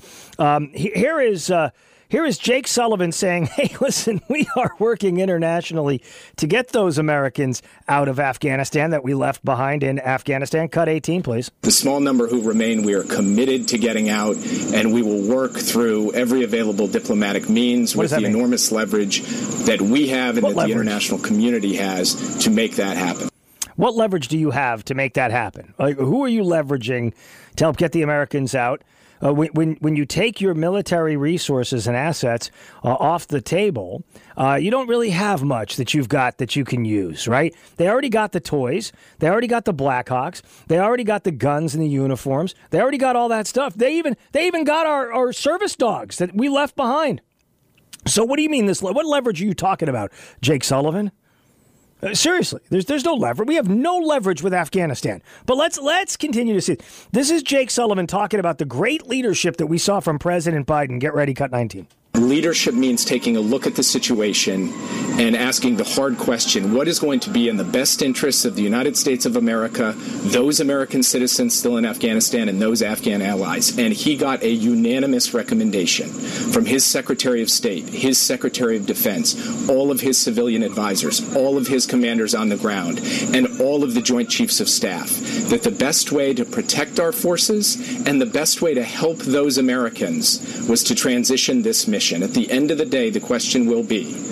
Here is Jake Sullivan saying, hey, listen, we are working internationally to get those Americans out of Afghanistan that we left behind in Afghanistan. Cut 18, please. The small number who remain, we are committed to getting out, and we will work through every available diplomatic means with the enormous leverage that we have and that the international community has to make that happen. What leverage do you have to make that happen? Like, who are you leveraging to help get the Americans out? When you take your military resources and assets off the table, you don't really have much that you've got that you can use, right? They already got the toys. They already got the Blackhawks. They already got the guns and the uniforms. They already got all that stuff. They even got our service dogs that we left behind. So what do you mean what leverage are you talking about, Jake Sullivan? Seriously, there's no leverage. We have no leverage with Afghanistan. But let's continue to see. This is Jake Sullivan talking about the great leadership that we saw from President Biden. Get ready, cut 19. Leadership means taking a look at the situation and asking the hard question, what is going to be in the best interests of the United States of America, those American citizens still in Afghanistan, and those Afghan allies? And he got a unanimous recommendation from his Secretary of State, his Secretary of Defense, all of his civilian advisors, all of his commanders on the ground, and all of the Joint Chiefs of Staff, that the best way to protect our forces and the best way to help those Americans was to transition this mission. At the end of the day, the question will be,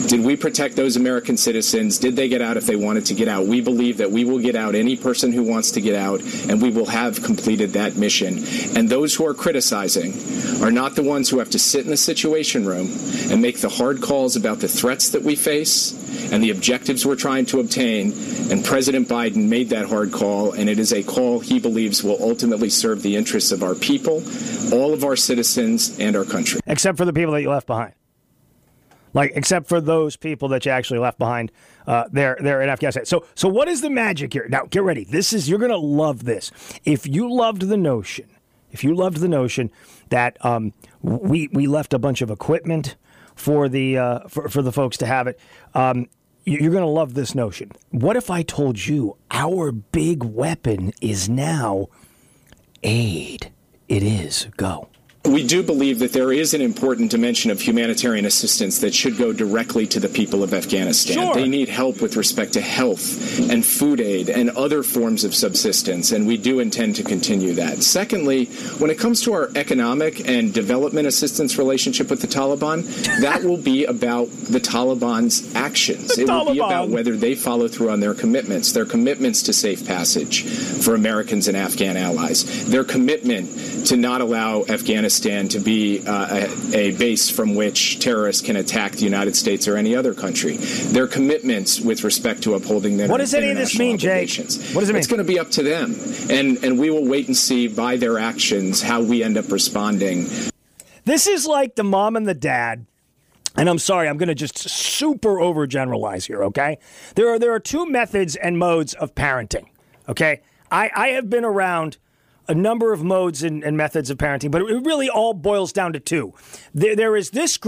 Did we protect those American citizens? Did they get out if they wanted to get out? We believe that we will get out any person who wants to get out, and we will have completed that mission. And those who are criticizing are not the ones who have to sit in the Situation Room and make the hard calls about the threats that we face and the objectives we're trying to obtain. And President Biden made that hard call, and it is a call he believes will ultimately serve the interests of our people, all of our citizens, and our country. Except for the people that you left behind. Except for those people that you actually left behind there in Afghanistan. So what is the magic here? Now, get ready. You're going to love this. If you loved the notion that we left a bunch of equipment for the folks to have it, you're going to love this notion. What if I told you our big weapon is now aid? It is. Go. We do believe that there is an important dimension of humanitarian assistance that should go directly to the people of Afghanistan. Sure. They need help with respect to health and food aid and other forms of subsistence, and we do intend to continue that. Secondly, when it comes to our economic and development assistance relationship with the Taliban, that will be about the Taliban's actions. It will be about whether they follow through on their commitments to safe passage for Americans and Afghan allies, their commitment to not allow Afghanistan to be a base from which terrorists can attack the United States or any other country. Their commitments with respect to upholding their international obligations. What does any of this mean, Jake? What does it mean? It's going to be up to them, and we will wait and see by their actions how we end up responding. This is like the mom and the dad. And I'm sorry, I'm going to just super overgeneralize here, okay? There are two methods and modes of parenting, okay? I have been around a number of modes and methods of parenting, but it really all boils down to two. There is this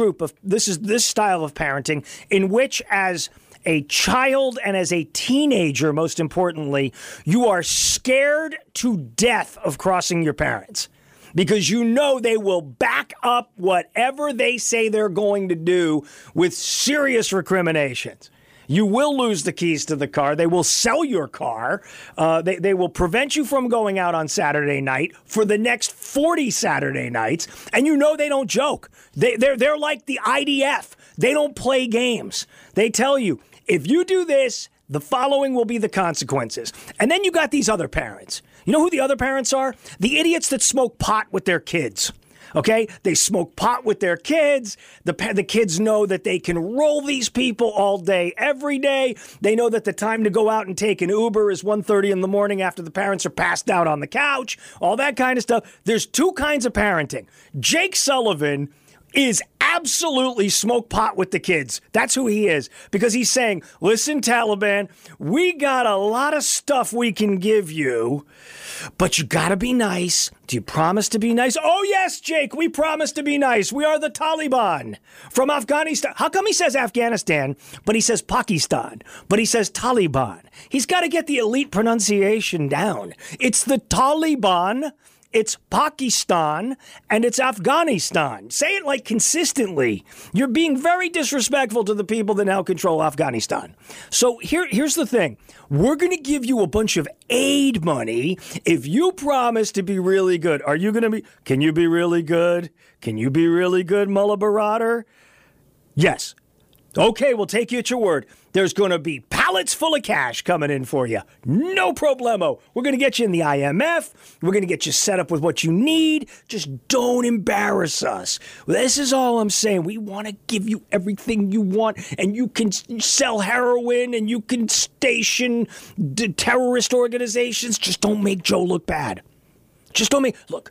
style of parenting in which, as a child and as a teenager, most importantly, you are scared to death of crossing your parents because you know they will back up whatever they say they're going to do with serious recriminations. You will lose the keys to the car. They will sell your car. They will prevent you from going out on Saturday night for the next 40 Saturday nights. And you know they don't joke. They're like the IDF. They don't play games. They tell you, if you do this, the following will be the consequences. And then you got these other parents. You know who the other parents are? The idiots that smoke pot with their kids. Okay, they smoke pot with their kids. The kids know that they can roll these people all day, every day. They know that the time to go out and take an Uber is 1:30 in the morning after the parents are passed out on the couch, all that kind of stuff. There's two kinds of parenting. Jake Sullivan is absolutely smoke pot with the kids. That's who he is. Because he's saying, listen, Taliban, we got a lot of stuff we can give you, but you got to be nice. Do you promise to be nice? Oh, yes, Jake, we promise to be nice. We are the Taliban from Afghanistan. How come he says Afghanistan, but he says Pakistan, but he says Taliban? He's got to get the elite pronunciation down. It's the Taliban. It's Pakistan, and it's Afghanistan. Say it like consistently. You're being very disrespectful to the people that now control Afghanistan. So here's the thing. We're going to give you a bunch of aid money if you promise to be really good. Are you going to be? Can you be really good? Can you be really good, Mullah Barater? Yes. Okay, we'll take you at your word. There's going to be pallets full of cash coming in for you. No problemo. We're going to get you in the IMF. We're going to get you set up with what you need. Just don't embarrass us. This is all I'm saying. We want to give you everything you want, and you can sell heroin, and you can station terrorist organizations. Just don't make Joe look bad. Just don't make... Look,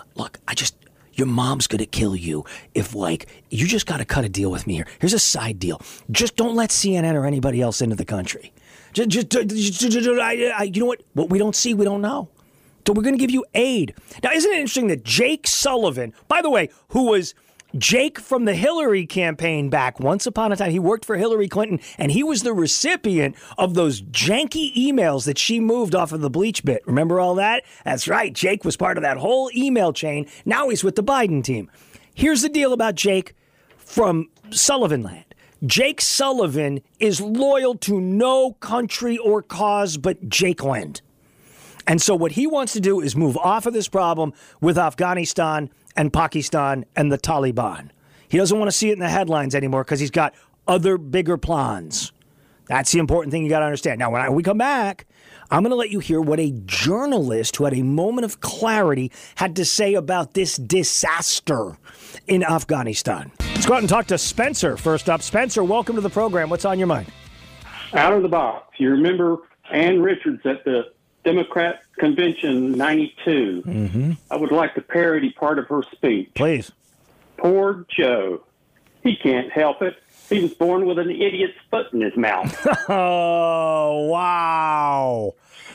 your mom's going to kill you if, you just got to cut a deal with me here. Here's a side deal. Just don't let CNN or anybody else into the country. You know what? What we don't see, we don't know. So we're going to give you aid. Now, isn't it interesting that Jake Sullivan, by the way, who was Jake from the Hillary campaign back once upon a time, he worked for Hillary Clinton, and he was the recipient of those janky emails that she moved off of the bleach bit. Remember all that? That's right. Jake was part of that whole email chain. Now he's with the Biden team. Here's the deal about Jake from Sullivan Land. Jake Sullivan is loyal to no country or cause but Jake Land. And so what he wants to do is move off of this problem with Afghanistan and Pakistan and the Taliban. He doesn't want to see it in the headlines anymore because he's got other bigger plans. That's the important thing you got to understand. Now, when we come back, I'm going to let you hear what a journalist who had a moment of clarity had to say about this disaster in Afghanistan. Let's go out and talk to Spencer first up. Spencer, welcome to the program. What's on your mind? Out of the box. You remember Ann Richards at the Democrat Convention 92. Mm-hmm. I would like to parody part of her speech. Please. Poor Joe. He can't help it. He was born with an idiot's foot in his mouth. Oh, wow.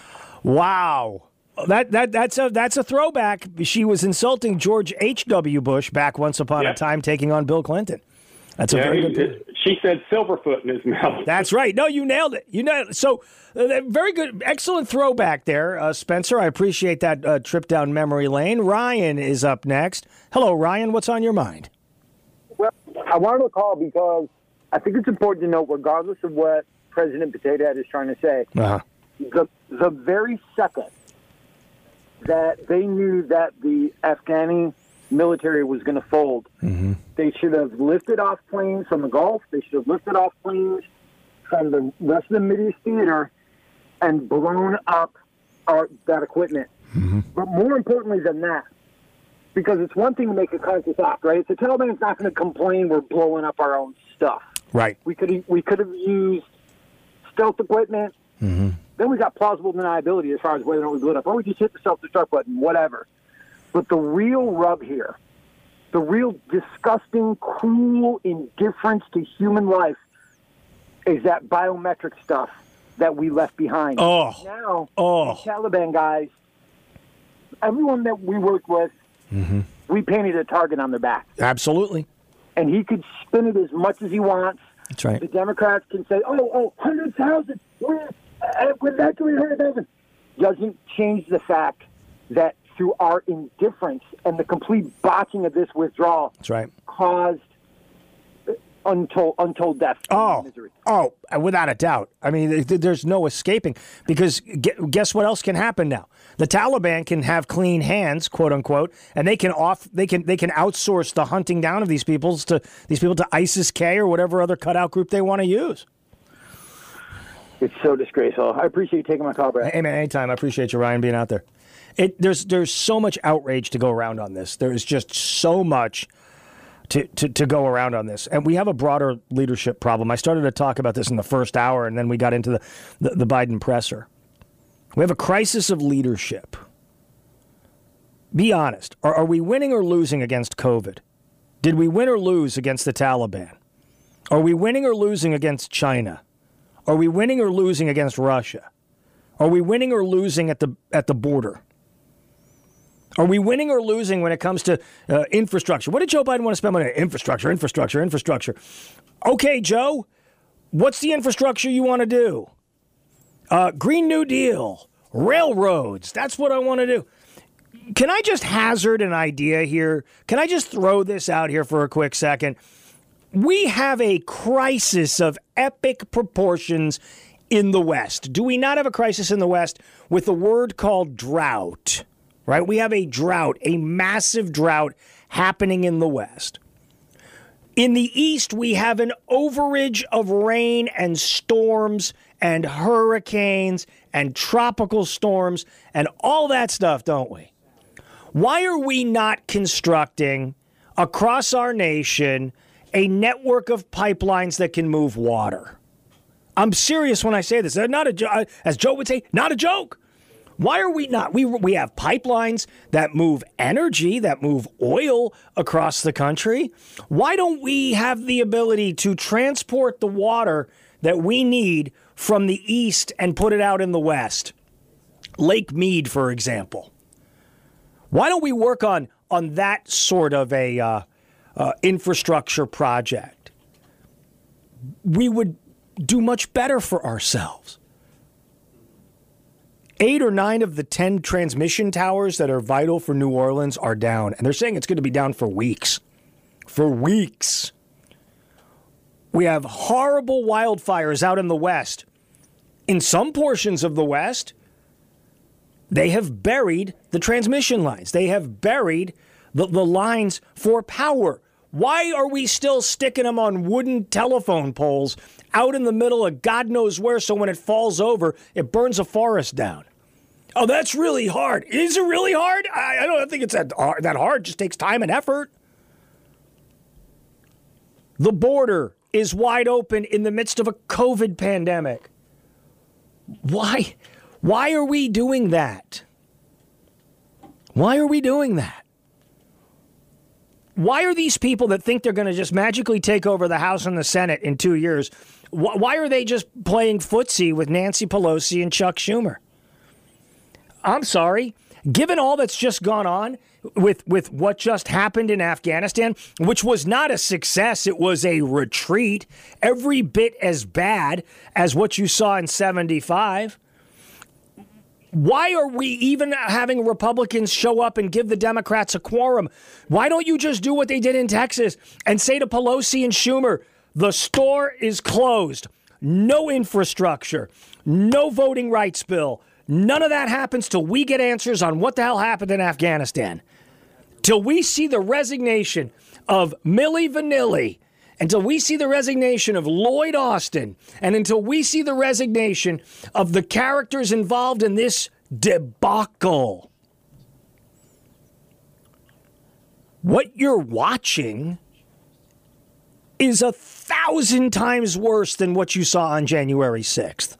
Wow. That's a throwback. She was insulting George H.W. Bush back once upon a time, taking on Bill Clinton. That's a very good point. She said silverfoot in his mouth. That's right. No, you nailed it. You nailed it. So, very good. Excellent throwback there, Spencer. I appreciate that trip down memory lane. Ryan is up next. Hello, Ryan. What's on your mind? Well, I wanted to call because I think it's important to note, regardless of what President Potato Head is trying to say, the very second that they knew that the Afghani military was going to fold, they should have lifted off planes from the Gulf. They should have lifted off planes from the rest of the Mideast theater and blown up that equipment. But more importantly than that, because it's one thing to make a conscious act, right? If the Taliban's not going to complain we're blowing up our own stuff. Right. We could have used stealth equipment. Then we got plausible deniability as far as whether or not we blew it up. Or we just hit the self-destruct button, whatever. But the real rub here, the real disgusting, cruel indifference to human life is that biometric stuff that we left behind. Now, the Taliban guys, everyone that we worked with, we painted a target on their back. Absolutely. And he could spin it as much as he wants. That's right. The Democrats can say, 100,000. We're not doing 100,000. Doesn't change the fact that through our indifference and the complete botching of this withdrawal, that's right, caused untold death and misery. Oh, without a doubt. I mean, there's no escaping, because guess what else can happen now? The Taliban can have clean hands, quote unquote, and they can outsource the hunting down of these people to ISIS-K or whatever other cutout group they want to use. It's so disgraceful. I appreciate you taking my call, Brad. Hey, man, anytime. I appreciate you, Ryan, being out there. There's so much outrage to go around on this. There is just so much to go around on this. And we have a broader leadership problem. I started to talk about this in the first hour, and then we got into the Biden presser. We have a crisis of leadership. Be honest. Are we winning or losing against COVID? Did we win or lose against the Taliban? Are we winning or losing against China? Are we winning or losing against Russia? Are we winning or losing at the border? Are we winning or losing when it comes to infrastructure? What did Joe Biden want to spend money on? Infrastructure. Okay, Joe, what's the infrastructure you want to do? Green New Deal, railroads. That's what I want to do. Can I just hazard an idea here? Can I just throw this out here for a quick second? We have a crisis of epic proportions in the West. Do we not have a crisis in the West with a word called drought? Right? We have a drought, a massive drought happening in the West. In the East, we have an overage of rain and storms and hurricanes and tropical storms and all that stuff, don't we? Why are we not constructing across our nation a network of pipelines that can move water? I'm serious when I say this. Not as Joe would say, not a joke. Why are we not? We have pipelines that move energy, that move oil across the country. Why don't we have the ability to transport the water that we need from the east and put it out in the west? Lake Mead, for example. Why don't we work on that sort of a infrastructure project? We would do much better for ourselves. 8 or 9 of the 10 transmission towers that are vital for New Orleans are down, and they're saying it's going to be down for weeks. For weeks. We have horrible wildfires out in the West. In some portions of the West, they have buried the transmission lines. They have buried the lines for power. Why are we still sticking them on wooden telephone poles out in the middle of God knows where, so when it falls over, it burns a forest down? Oh, that's really hard. Is it really hard? I don't think it's that hard. It just takes time and effort. The border is wide open in the midst of a COVID pandemic. Why? Why are we doing that? Why are we doing that? Why are these people that think they're going to just magically take over the House and the Senate in 2 years, why are they just playing footsie with Nancy Pelosi and Chuck Schumer? I'm sorry. Given all that's just gone on with what just happened in Afghanistan, which was not a success, it was a retreat, every bit as bad as what you saw in 75. Why are we even having Republicans show up and give the Democrats a quorum? Why don't you just do what they did in Texas and say to Pelosi and Schumer, the store is closed, no infrastructure, no voting rights bill. None of that happens till we get answers on what the hell happened in Afghanistan. Till we see the resignation of Milli Vanilli, until we see the resignation of Lloyd Austin, and until we see the resignation of the characters involved in this debacle. What you're watching is 1,000 times worse than what you saw on January 6th.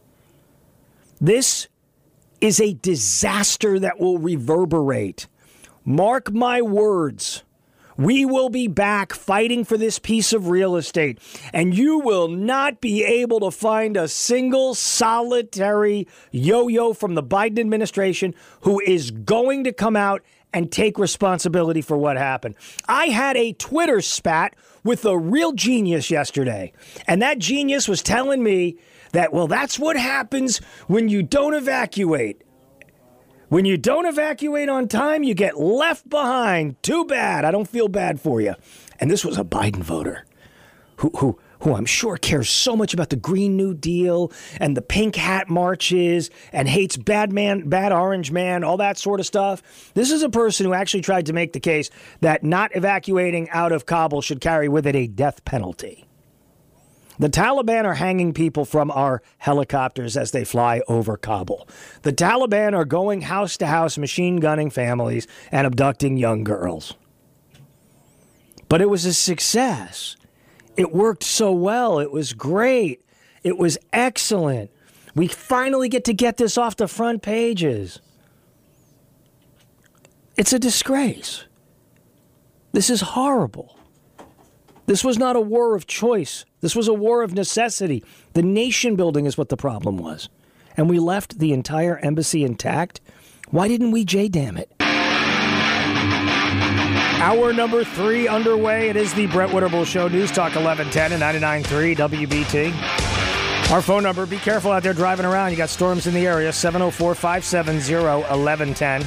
This is a disaster that will reverberate. Mark my words. We will be back fighting for this piece of real estate, and you will not be able to find a single solitary yo-yo from the Biden administration who is going to come out and take responsibility for what happened. I had a Twitter spat with a real genius yesterday, and that genius was telling me that, well, that's what happens when you don't evacuate. When you don't evacuate on time, you get left behind. Too bad. I don't feel bad for you. And this was a Biden voter who I'm sure cares so much about the Green New Deal and the pink hat marches and hates bad orange man, all that sort of stuff. This is a person who actually tried to make the case that not evacuating out of Kabul should carry with it a death penalty. The Taliban are hanging people from our helicopters as they fly over Kabul. The Taliban are going house to house, machine gunning families and abducting young girls. But it was a success. It worked so well. It was great. It was excellent. We finally get this off the front pages. It's a disgrace. This is horrible. This was not a war of choice. This was a war of necessity. The nation building is what the problem was. And we left the entire embassy intact. Why didn't we JDAM it? Hour number 3 underway. It is the Brett Winterble Show. News Talk 1110 and 99.3 WBT. Our phone number, be careful out there driving around. You got storms in the area, 704-570-1110.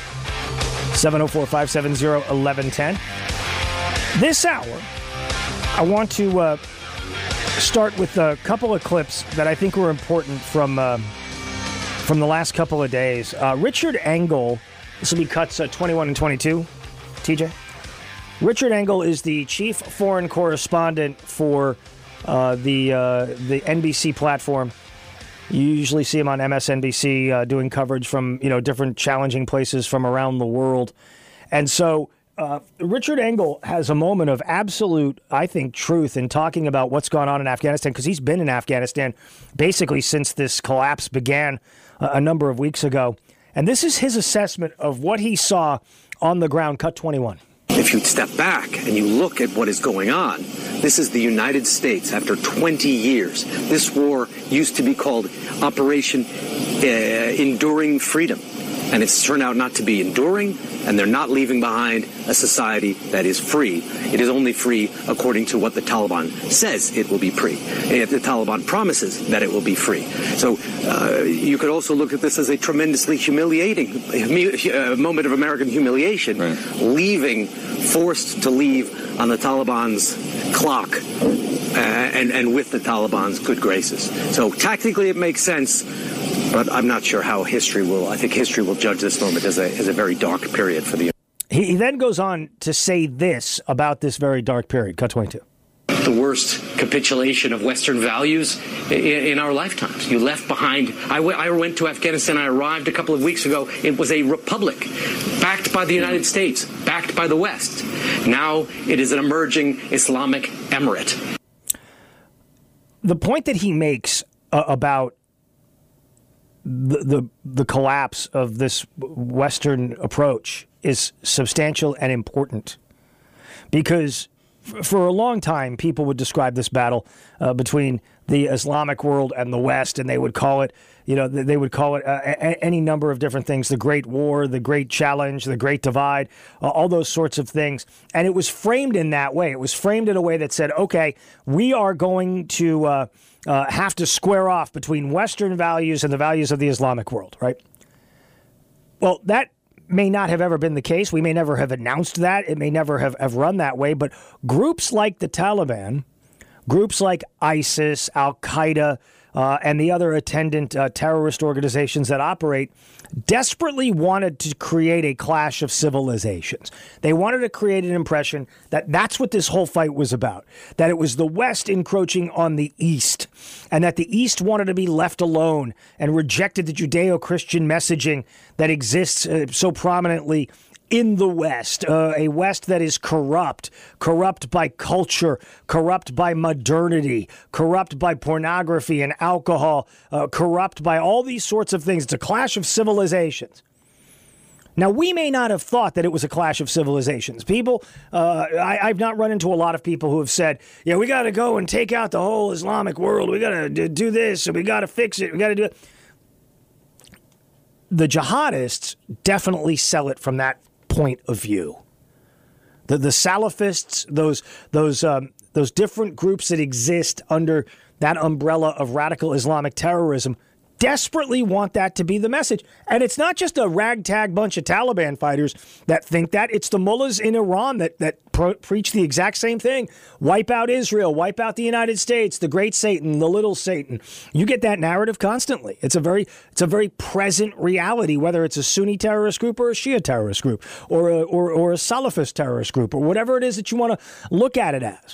704-570-1110. This hour, I want to start with a couple of clips that I think were important from the last couple of days. Richard Engel, this will be cuts 21 and 22, TJ. Richard Engel is the chief foreign correspondent for the NBC platform. You usually see him on MSNBC doing coverage from different challenging places from around the world. And so Richard Engel has a moment of absolute, I think, truth in talking about what's gone on in Afghanistan, because he's been in Afghanistan basically since this collapse began a number of weeks ago. And this is his assessment of what he saw on the ground. Cut 21. If you step back and you look at what is going on, this is the United States after 20 years. This war used to be called Operation Enduring Freedom. And it's turned out not to be enduring, and they're not leaving behind a society that is free. It is only free according to what the Taliban says it will be free. The Taliban promises that it will be free. So you could also look at this as a tremendously humiliating moment of American humiliation, right. Forced to leave on the Taliban's clock and with the Taliban's good graces. So tactically it makes sense. But I'm not sure how history will. I think history will judge this moment as a very dark period for the. He then goes on to say this about this very dark period. Cut 22. The worst capitulation of Western values in our lifetimes. You left behind. I went to Afghanistan. I arrived a couple of weeks ago. It was a republic backed by the United States, backed by the West. Now it is an emerging Islamic emirate. The point that he makes about the collapse of this Western approach is substantial and important, because for a long time, people would describe this battle between the Islamic world and the West, and they would call it, any number of different things: the Great War, the Great Challenge, the Great Divide, all those sorts of things. And it was framed in that way. It was framed in a way that said, okay, we are going to have to square off between Western values and the values of the Islamic world, right? Well, that may not have ever been the case. We may never have announced that. It may never have run that way. But groups like the Taliban, groups like ISIS, Al-Qaeda, and the other attendant terrorist organizations that operate desperately wanted to create a clash of civilizations. They wanted to create an impression that that's what this whole fight was about, that it was the West encroaching on the East, and that the East wanted to be left alone and rejected the Judeo-Christian messaging that exists so prominently in the West, a West that is corrupt by culture, corrupt by modernity, corrupt by pornography and alcohol, corrupt by all these sorts of things. It's a clash of civilizations. Now, we may not have thought that it was a clash of civilizations. People, I've not run into a lot of people who have said, yeah, we got to go and take out the whole Islamic world. We got to do this, and we got to fix it. We got to do it. The jihadists definitely sell it from that point of view. The Salafists, those different groups that exist under that umbrella of radical Islamic terrorism, desperately want that to be the message. And it's not just a ragtag bunch of Taliban fighters that think that. It's the mullahs in Iran that preach the exact same thing. Wipe out Israel, wipe out the United States, the great Satan, the little Satan. You get that narrative constantly. It's a very present reality, whether it's a Sunni terrorist group or a Shia terrorist group or a Salafist terrorist group or whatever it is that you want to look at it as.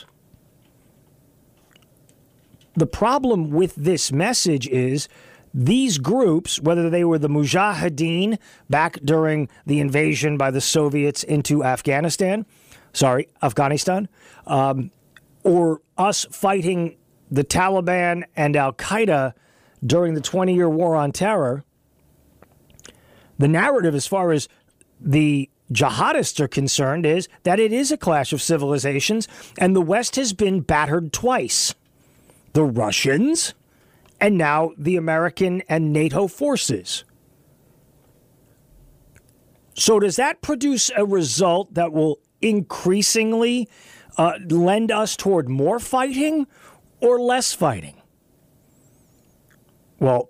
The problem with this message is these groups, whether they were the Mujahideen back during the invasion by the Soviets into Afghanistan, or us fighting the Taliban and Al-Qaeda during the 20-year war on terror, the narrative as far as the jihadists are concerned is that it is a clash of civilizations, and the West has been battered twice. The Russians, and now the American and NATO forces. So does that produce a result that will increasingly lend us toward more fighting or less fighting? Well,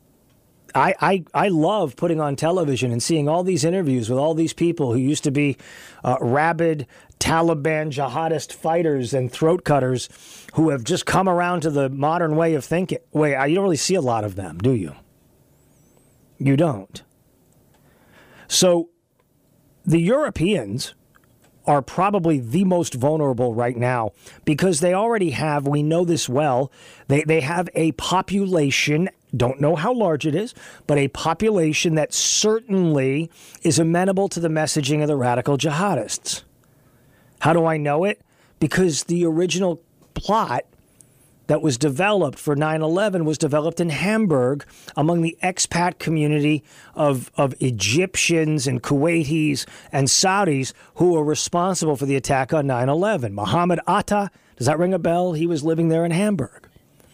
I love putting on television and seeing all these interviews with all these people who used to be rabid Taliban jihadist fighters and throat cutters who have just come around to the modern way of thinking. You don't really see a lot of them, do you? You don't. So the Europeans are probably the most vulnerable right now because they already have, we know this well, they have a population, don't know how large it is, but a population that certainly is amenable to the messaging of the radical jihadists. How do I know it? Because the original plot that was developed for 9/11 was developed in Hamburg among the expat community of Egyptians and Kuwaitis and Saudis who were responsible for the attack on 9/11. Mohammed Atta, does that ring a bell? He was living there in Hamburg.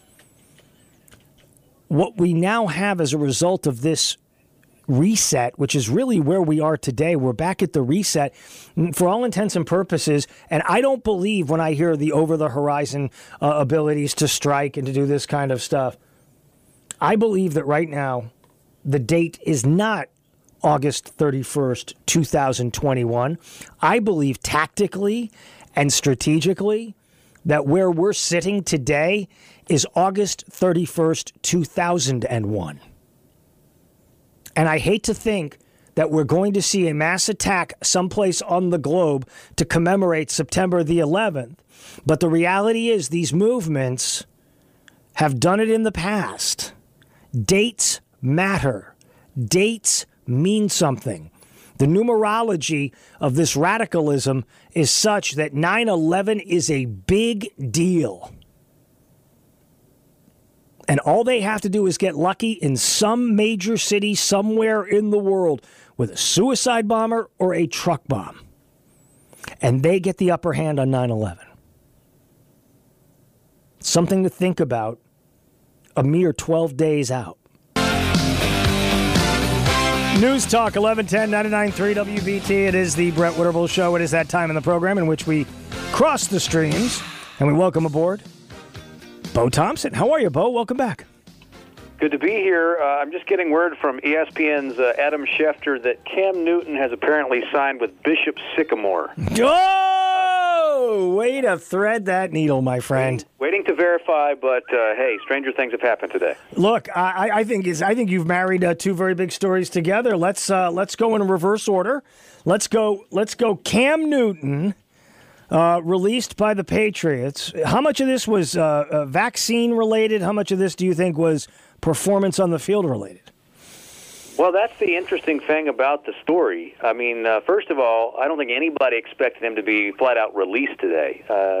What we now have as a result of this reset, which is really where we are today. We're back at the reset for all intents and purposes. And I don't believe when I hear the over-the-horizon abilities to strike and to do this kind of stuff. I believe that right now the date is not August 31st, 2021. I believe tactically and strategically that where we're sitting today is August 31st, 2001. And I hate to think that we're going to see a mass attack someplace on the globe to commemorate September the 11th. But the reality is these movements have done it in the past. Dates matter. Dates mean something. The numerology of this radicalism is such that 9/11 is a big deal. And all they have to do is get lucky in some major city somewhere in the world with a suicide bomber or a truck bomb. And they get the upper hand on 9/11. Something to think about a mere 12 days out. News Talk 1110 99.3 WBT. It is the Brett Winterble Show. It is that time in the program in which we cross the streams and we welcome aboard Bo Thompson. How are you, Bo? Welcome back. Good to be here. I'm just getting word from ESPN's Adam Schefter that Cam Newton has apparently signed with Bishop Sycamore. Oh, way to thread that needle, my friend. Waiting to verify, but hey, stranger things have happened today. Look, I think you've married two very big stories together. Let's go in reverse order. Let's go. Cam Newton. Released by the Patriots. How much of this was vaccine related? How much of this do you think was performance on the field related? Well, that's the interesting thing about the story. I mean, first of all, I don't think anybody expected him to be flat out released today.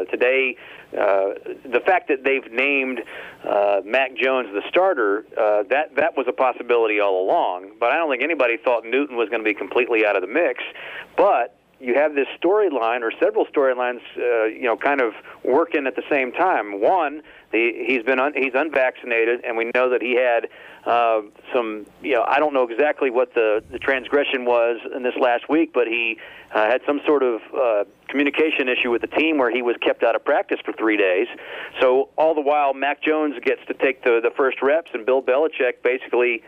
The fact that they've named Mac Jones the starter, that was a possibility all along. But I don't think anybody thought Newton was going to be completely out of the mix. But you have this storyline, or several storylines, kind of working at the same time. One, he's unvaccinated, and we know that he had some. I don't know exactly what the transgression was in this last week, but he had some sort of communication issue with the team where he was kept out of practice for 3 days. So all the while, Mac Jones gets to take the first reps, and Bill Belichick basically,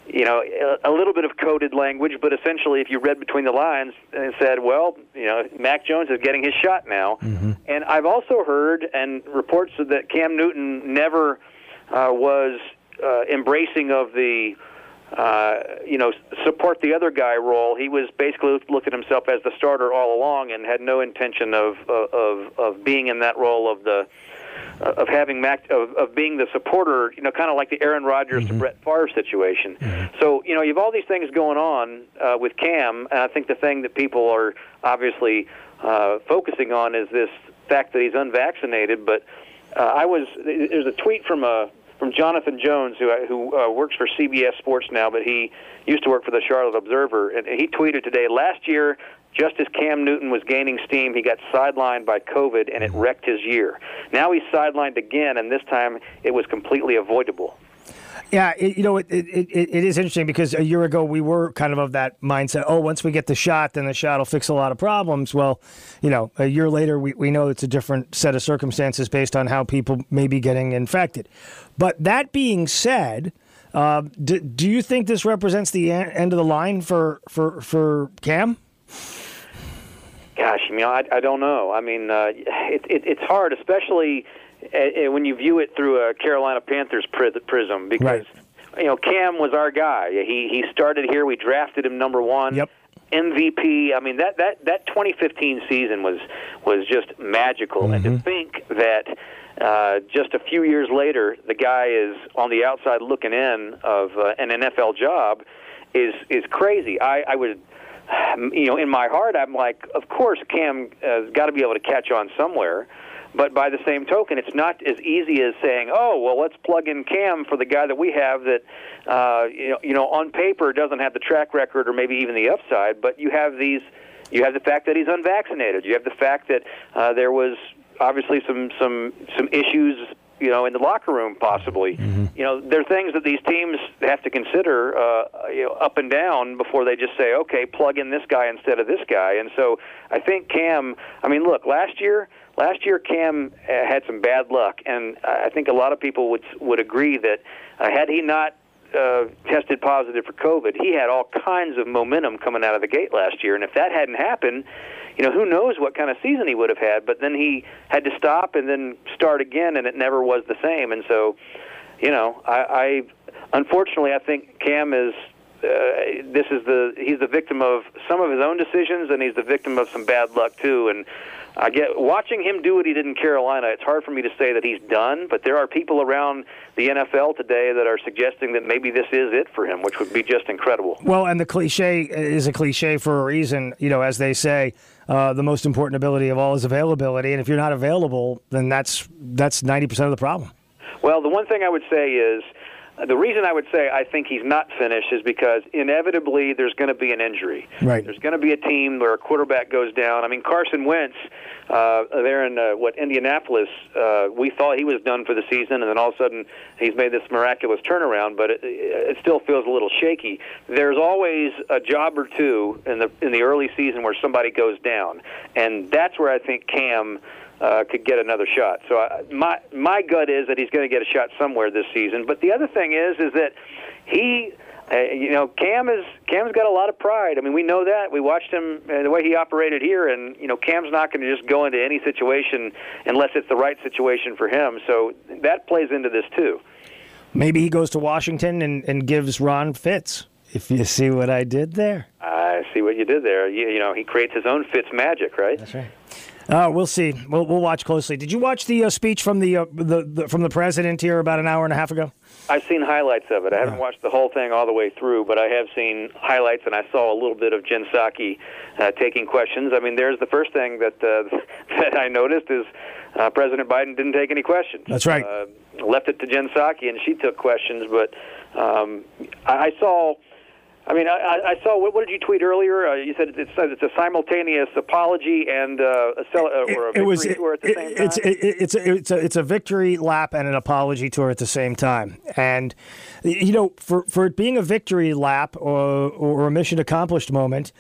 a little bit of coded language, but essentially if you read between the lines and said, well, Mac Jones is getting his shot now. Mm-hmm. And I've also heard and reports that Cam Newton never was embracing of the, support the other guy role. He was basically looked at himself as the starter all along and had no intention of being in that role of the of having of being the supporter, kind of like the Aaron Rodgers to Brett Favre situation. Mm-hmm. So, you've all these things going on with Cam, and I think the thing that people are obviously focusing on is this fact that he's unvaccinated. But there's a tweet from Jonathan Jones, who works for CBS Sports now, but he used to work for the Charlotte Observer, and he tweeted today, last year, just as Cam Newton was gaining steam, he got sidelined by COVID, and it wrecked his year. Now he's sidelined again, and this time it was completely avoidable. Yeah, it is interesting because a year ago we were kind of that mindset, once we get the shot, then the shot will fix a lot of problems. Well, a year later we know it's a different set of circumstances based on how people may be getting infected. But that being said, do you think this represents the end of the line for Cam? Gosh, I don't know. I mean, it's hard, especially when you view it through a Carolina Panthers prism, because Cam was our guy. He started here. We drafted him number one. Yep. MVP. I mean, that 2015 season was just magical. Mm-hmm. And to think that just a few years later, the guy is on the outside looking in of an NFL job is crazy. I would. In my heart, I'm like, of course, Cam has got to be able to catch on somewhere. But by the same token, it's not as easy as saying, let's plug in Cam for the guy that we have that, on paper doesn't have the track record or maybe even the upside. But you have the fact that he's unvaccinated. You have the fact that there was obviously some issues, in the locker room possibly. Mm-hmm. There are things that these teams have to consider, up and down before they just say, okay, plug in this guy instead of this guy. And so I think Cam, look, last year Cam had some bad luck, and I think a lot of people would agree that had he not tested positive for COVID, he had all kinds of momentum coming out of the gate last year. And if that hadn't happened, who knows what kind of season he would have had. But then he had to stop and then start again, and it never was the same. And so, unfortunately, I think Cam is he's the victim of some of his own decisions, and he's the victim of some bad luck too. And watching him do what he did in Carolina, it's hard for me to say that he's done, but there are people around the NFL today that are suggesting that maybe this is it for him, which would be just incredible. Well, and the cliche is a cliche for a reason. As they say, the most important ability of all is availability, and if you're not available, then that's 90% of the problem. Well, the one thing I would say is, the reason I would say I think he's not finished is because inevitably there's going to be an injury. Right. There's going to be a team where a quarterback goes down. I mean, Carson Wentz, there in Indianapolis, we thought he was done for the season, and then all of a sudden he's made this miraculous turnaround, but it still feels a little shaky. There's always a job or two in the early season where somebody goes down, and that's where I think Cam could get another shot. So my gut is that he's going to get a shot somewhere this season. But the other thing is that he, Cam's got a lot of pride. I mean, we know that. We watched him the way he operated here, and Cam's not going to just go into any situation unless it's the right situation for him. So that plays into this too. Maybe he goes to Washington and gives Ron fits. If you see what I did there. I see what you did there. He creates his own Fitz magic, right? That's right. We'll see. We'll watch closely. Did you watch the speech from the president here about an hour and a half ago? I've seen highlights of it. I haven't watched the whole thing all the way through, but I have seen highlights, and I saw a little bit of Jen Psaki taking questions. I mean, there's the first thing that I noticed is President Biden didn't take any questions. That's right. Left it to Jen Psaki, and she took questions. But I saw. I mean, I saw. What did you tweet earlier? You said it's a simultaneous apology and a victory tour at the same time. It's a victory lap and an apology tour at the same time. And for it being a victory lap or a mission accomplished moment,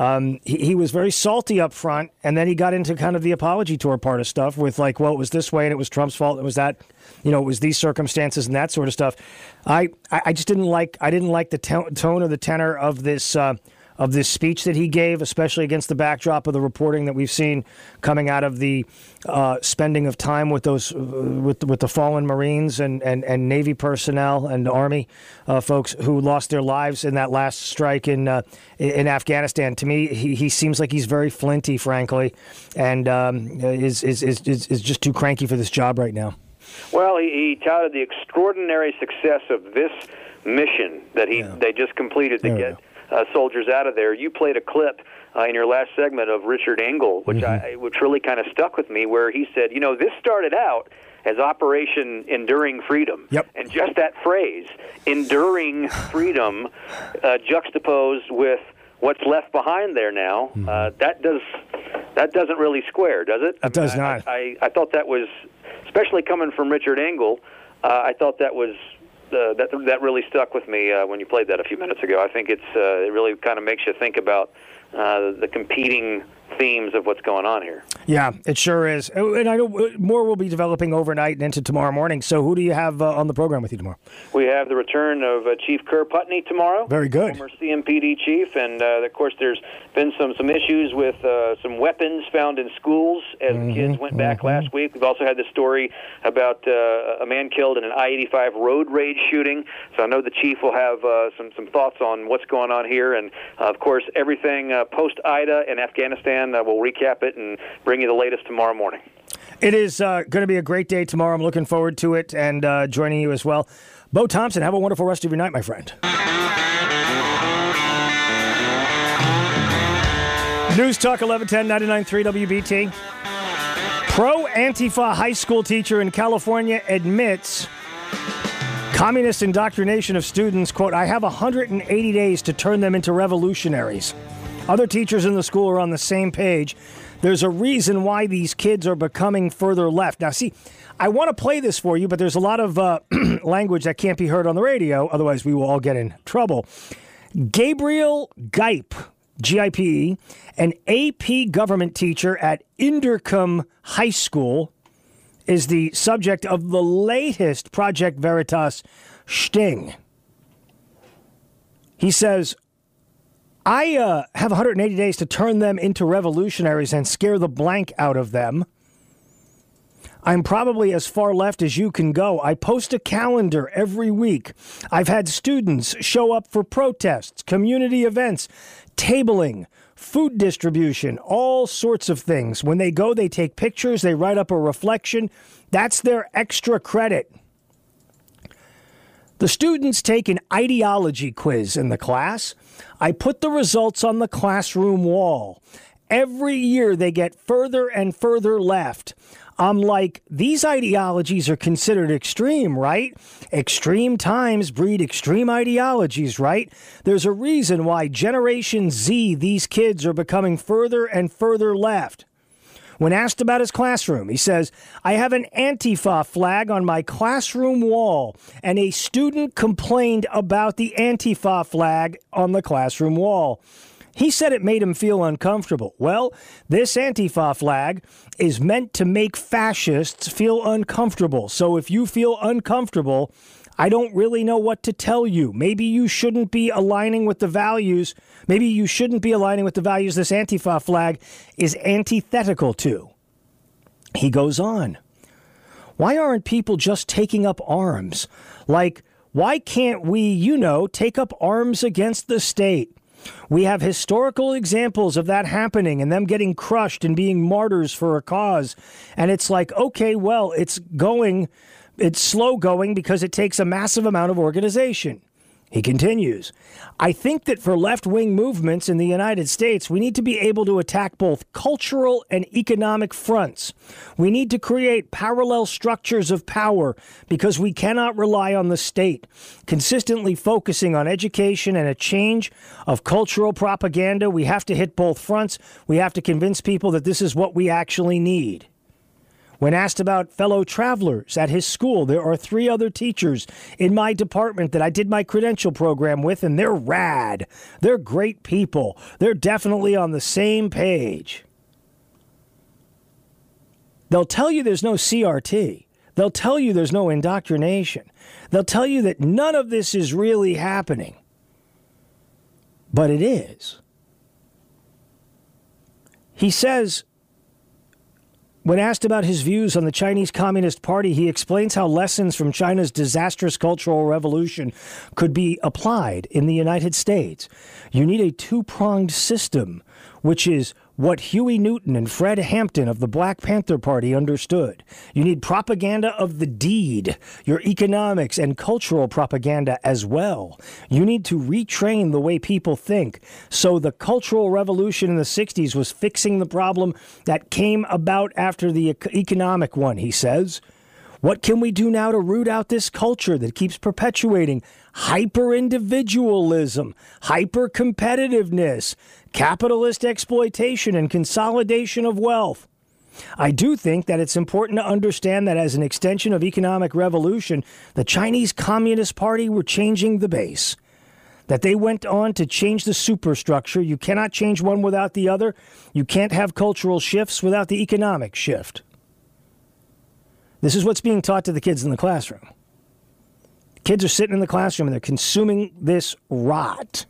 he was very salty up front, and then he got into kind of the apology tour part of stuff with it was this way and it was Trump's fault. It was that, it was these circumstances and that sort of stuff. I just didn't like the tone or the tenor of this speech that he gave, especially against the backdrop of the reporting that we've seen coming out of the spending of time with those with the fallen Marines and Navy personnel and Army folks who lost their lives in that last strike in Afghanistan. To me, he seems like he's very flinty, frankly, and is just too cranky for this job right now. Well, he touted the extraordinary success of this mission that they just completed to get soldiers out of there. You played a clip in your last segment of Richard Engel, which really kind of stuck with me, where he said, this started out as Operation Enduring Freedom. Yep. And just that phrase, enduring freedom, juxtaposed with what's left behind there now, that doesn't really square, does it? It does not. I thought that was, especially coming from Richard Engel, I thought that was that really stuck with me when you played that a few minutes ago. I think it really kind of makes you think about the competing themes of what's going on here. Yeah, it sure is. And I know more will be developing overnight and into tomorrow morning. So who do you have on the program with you tomorrow? We have the return of Chief Kerr Putney tomorrow. Very good. Former CMPD chief. And, of course, there's been some issues with some weapons found in schools as the kids went back last week. We've also had the story about a man killed in an I-85 road rage shooting. So I know the chief will have some thoughts on what's going on here. And, of course, everything post-Ida and Afghanistan. We'll recap it and bring you the latest tomorrow morning. It is going to be a great day tomorrow. I'm looking forward to it and joining you as well. Bo Thompson, have a wonderful rest of your night, my friend. News Talk 1110 99.3 WBT. Pro-Antifa high school teacher in California admits communist indoctrination of students, quote, I have 180 days to turn them into revolutionaries. Other teachers in the school are on the same page. There's a reason why these kids are becoming further left. Now, see, I want to play this for you, but there's a lot of language that can't be heard on the radio. Otherwise, we will all get in trouble. Gabriel Gipe, G-I-P-E, an AP government teacher at Inderkum High School, is the subject of the latest Project Veritas sting. He says, I have 180 days to turn them into revolutionaries and scare the blank out of them. I'm probably as far left as you can go. I post a calendar every week. I've had students show up for protests, community events, tabling, food distribution, all sorts of things. When they go, they take pictures, they write up a reflection. That's their extra credit. The students take an ideology quiz in the class. I put the results on the classroom wall. Every year they get further and further left. I'm like, these ideologies are considered extreme, right? Extreme times breed extreme ideologies, right? There's a reason why Generation Z, these kids are becoming further and further left. When asked about his classroom, he says, I have an Antifa flag on my classroom wall, and a student complained about the Antifa flag on the classroom wall. He said it made him feel uncomfortable. Well, this Antifa flag is meant to make fascists feel uncomfortable. So if you feel uncomfortable, I don't really know what to tell you. Maybe you shouldn't be aligning with the values. Maybe you shouldn't be aligning with the values this Antifa flag is antithetical to. He goes on. Why aren't people just taking up arms? Like, why can't we, take up arms against the state? We have historical examples of that happening and them getting crushed and being martyrs for a cause. And it's like, okay, well, it's slow going because it takes a massive amount of organization. He continues, I think that for left-wing movements in the United States, we need to be able to attack both cultural and economic fronts. We need to create parallel structures of power because we cannot rely on the state. Consistently focusing on education and a change of cultural propaganda, we have to hit both fronts. We have to convince people that this is what we actually need. When asked about fellow travelers at his school, there are 3 other teachers in my department that I did my credential program with, and they're rad. They're great people. They're definitely on the same page. They'll tell you there's no CRT. They'll tell you there's no indoctrination. They'll tell you that none of this is really happening. But it is. He says, when asked about his views on the Chinese Communist Party, he explains how lessons from China's disastrous Cultural Revolution could be applied in the United States. You need a 2-pronged system, which is what Huey Newton and Fred Hampton of the Black Panther Party understood. You need propaganda of the deed, your economics and cultural propaganda as well. You need to retrain the way people think. So the Cultural Revolution in the 60s was fixing the problem that came about after the economic one, he says. What can we do now to root out this culture that keeps perpetuating hyper-individualism, hyper-competitiveness, capitalist exploitation, and consolidation of wealth? I do think that it's important to understand that as an extension of economic revolution, the Chinese Communist Party were changing the base, that they went on to change the superstructure. You cannot change one without the other. You can't have cultural shifts without the economic shift. This is what's being taught to the kids in the classroom. Kids are sitting in the classroom and they're consuming this rot.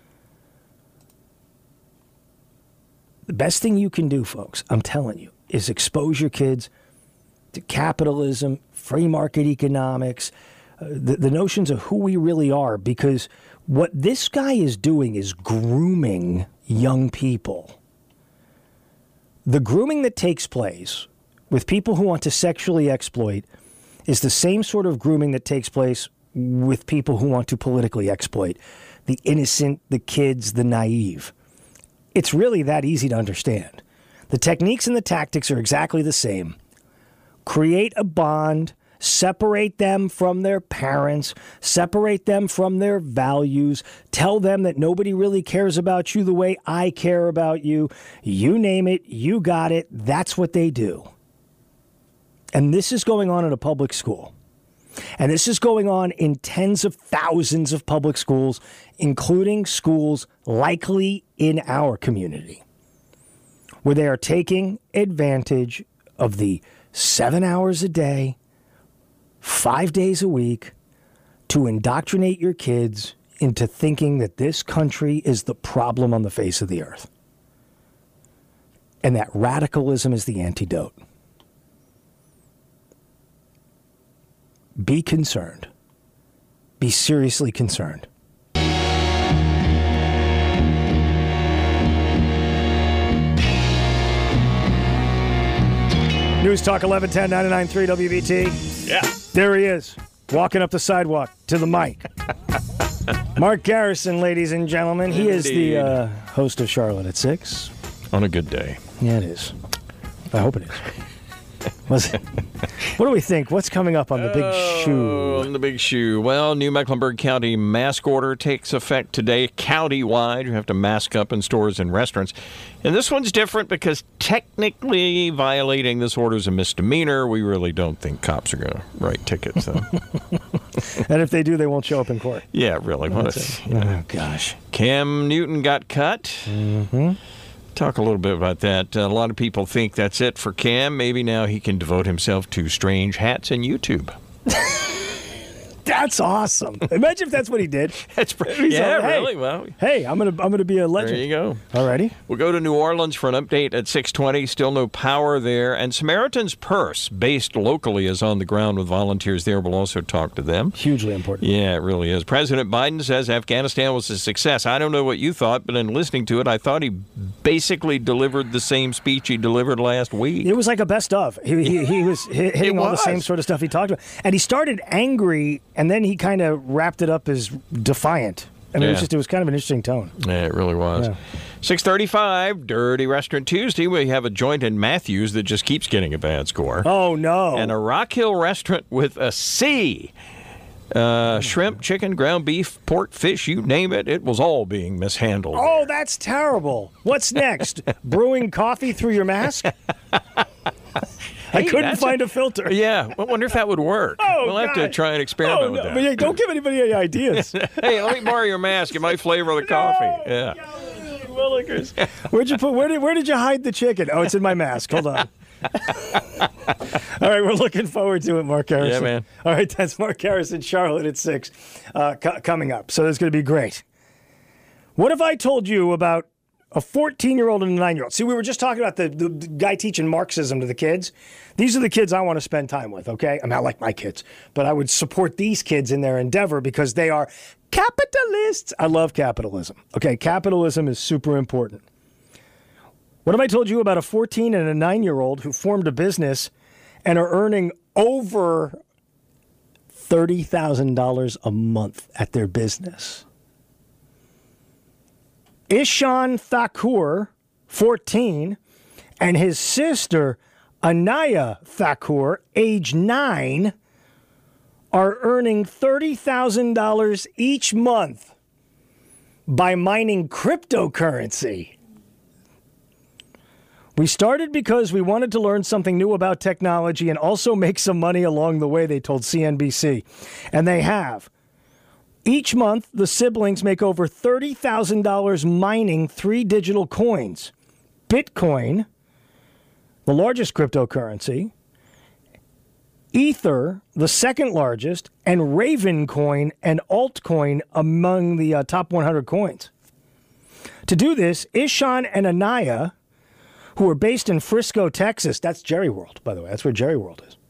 The best thing you can do, folks, I'm telling you, is expose your kids to capitalism, free market economics, the notions of who we really are, because what this guy is doing is grooming young people. The grooming that takes place with people who want to sexually exploit is the same sort of grooming that takes place with people who want to politically exploit the innocent, the kids, the naive. It's really that easy to understand. The techniques and the tactics are exactly the same. Create a bond, separate them from their parents, separate them from their values, tell them that nobody really cares about you the way I care about you. You name it, you got it. That's what they do. And this is going on in a public school. And this is going on in tens of thousands of public schools, including schools likely in our community, where they are taking advantage of the 7 hours a day, 5 days a week, to indoctrinate your kids into thinking that this country is the problem on the face of the earth, and that radicalism is the antidote. Be concerned. Be seriously concerned. News Talk 1110 99.3 WBT. Yeah. There he is, walking up the sidewalk to the mic. Mark Garrison, ladies and gentlemen. He is the host of Charlotte at 6. On a good day. Yeah, it is. I hope it is. Was it? What do we think? What's coming up on the big shoe? On the big shoe. Well, new Mecklenburg County mask order takes effect today. County-wide, you have to mask up in stores and restaurants. And this one's different because technically violating this order is a misdemeanor. We really don't think cops are going to write tickets, though. And if they do, they won't show up in court. Yeah, really. Oh, gosh. Cam Newton got cut. Mm-hmm. Talk a little bit about that. A lot of people think that's it for Cam. Maybe now he can devote himself to strange hats and YouTube. That's awesome. Imagine if that's what he did. That's yeah, like, hey, really. Well, hey, I'm gonna be a legend. There you go. Alrighty. We'll go to New Orleans for an update at 6:20. Still no power there. And Samaritan's Purse, based locally, is on the ground with volunteers there. We'll also talk to them. Hugely important. Yeah, it really is. President Biden says Afghanistan was a success. I don't know what you thought, but in listening to it, I thought he basically delivered the same speech he delivered last week. It was like a best of. He was hitting all the same sort of stuff he talked about. And he started angry, and then he kind of wrapped it up as defiant. And it was kind of an interesting tone. Yeah, it really was. Yeah. 6:35, Dirty Restaurant Tuesday. We have a joint in Matthews that just keeps getting a bad score. Oh, no. And a Rock Hill restaurant with a C. Shrimp, chicken, ground beef, pork, fish, you name it. It was all being mishandled. Oh, that's terrible. What's next? Brewing coffee through your mask? I couldn't find a filter. Yeah, I wonder if that would work. Oh, we'll have to try and experiment with that. But don't give anybody any ideas. Hey, let me borrow your mask. It might flavor the coffee. Yeah. Willikers. Where'd you put? Where did you hide the chicken? Oh, it's in my mask. Hold on. All right, we're looking forward to it, Mark Harrison. Yeah, man. All right, that's Mark Harrison, Charlotte at 6, coming up. So that's going to be great. What if I told you about a 14-year-old and a 9-year-old? See, we were just talking about the guy teaching Marxism to the kids. These are the kids I want to spend time with, okay? I'm not like my kids, but I would support these kids in their endeavor because they are capitalists. I love capitalism. Okay, capitalism is super important. What if I told you about a 14 and a 9-year-old who formed a business and are earning over $30,000 a month at their business? Ishan Thakur, 14, and his sister, Anaya Thakur, age 9, are earning $30,000 each month by mining cryptocurrency. We started because we wanted to learn something new about technology and also make some money along the way, they told CNBC. And they have. Each month, the siblings make over $30,000 mining 3 digital coins. Bitcoin, the largest cryptocurrency, Ether, the second largest, and Ravencoin and altcoin among the top 100 coins. To do this, Ishan and Anaya, who are based in Frisco, Texas, that's Jerry World, by the way, that's where Jerry World is,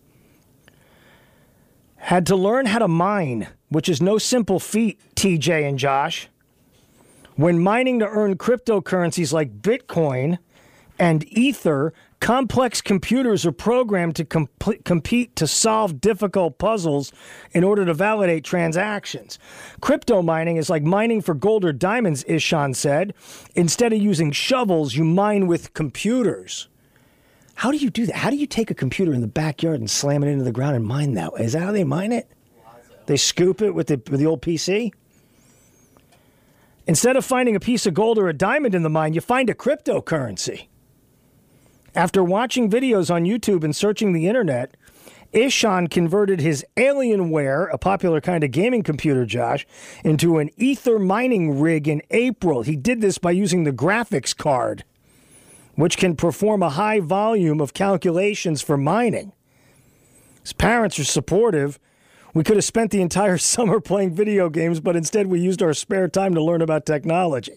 had to learn how to mine, which is no simple feat, TJ and Josh. When mining to earn cryptocurrencies like Bitcoin and Ether, complex computers are programmed to compete to solve difficult puzzles in order to validate transactions. Crypto mining is like mining for gold or diamonds, Ishan said. Instead of using shovels, you mine with computers. How do you do that? How do you take a computer in the backyard and slam it into the ground and mine that way? Is that how they mine it? They scoop it with the old PC? Instead of finding a piece of gold or a diamond in the mine, you find a cryptocurrency. After watching videos on YouTube and searching the internet, Ishan converted his Alienware, a popular kind of gaming computer, Josh, into an Ether mining rig in April. He did this by using the graphics card, which can perform a high volume of calculations for mining. His parents are supportive. We could have spent the entire summer playing video games, but instead we used our spare time to learn about technology.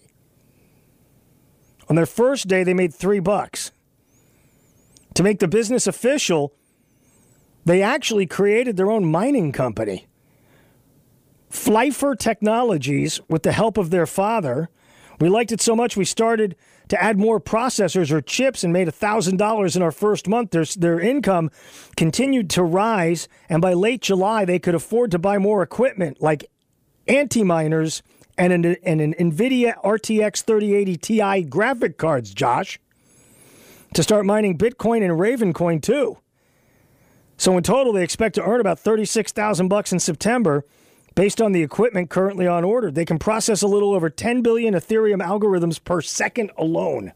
On their first day, they made $3. To make the business official, They actually created their own mining company. Flyfer Technologies, with the help of their father. We liked it so much we started to add more processors or chips and made $1,000 in our first month. Their income continued to rise, and by late July, they could afford to buy more equipment like anti-miners and an NVIDIA RTX 3080 Ti graphic cards, Josh, to start mining Bitcoin and Ravencoin too. So in total, they expect to earn about $36,000 in September. Based on the equipment currently on order, they can process a little over 10 billion Ethereum algorithms per second alone.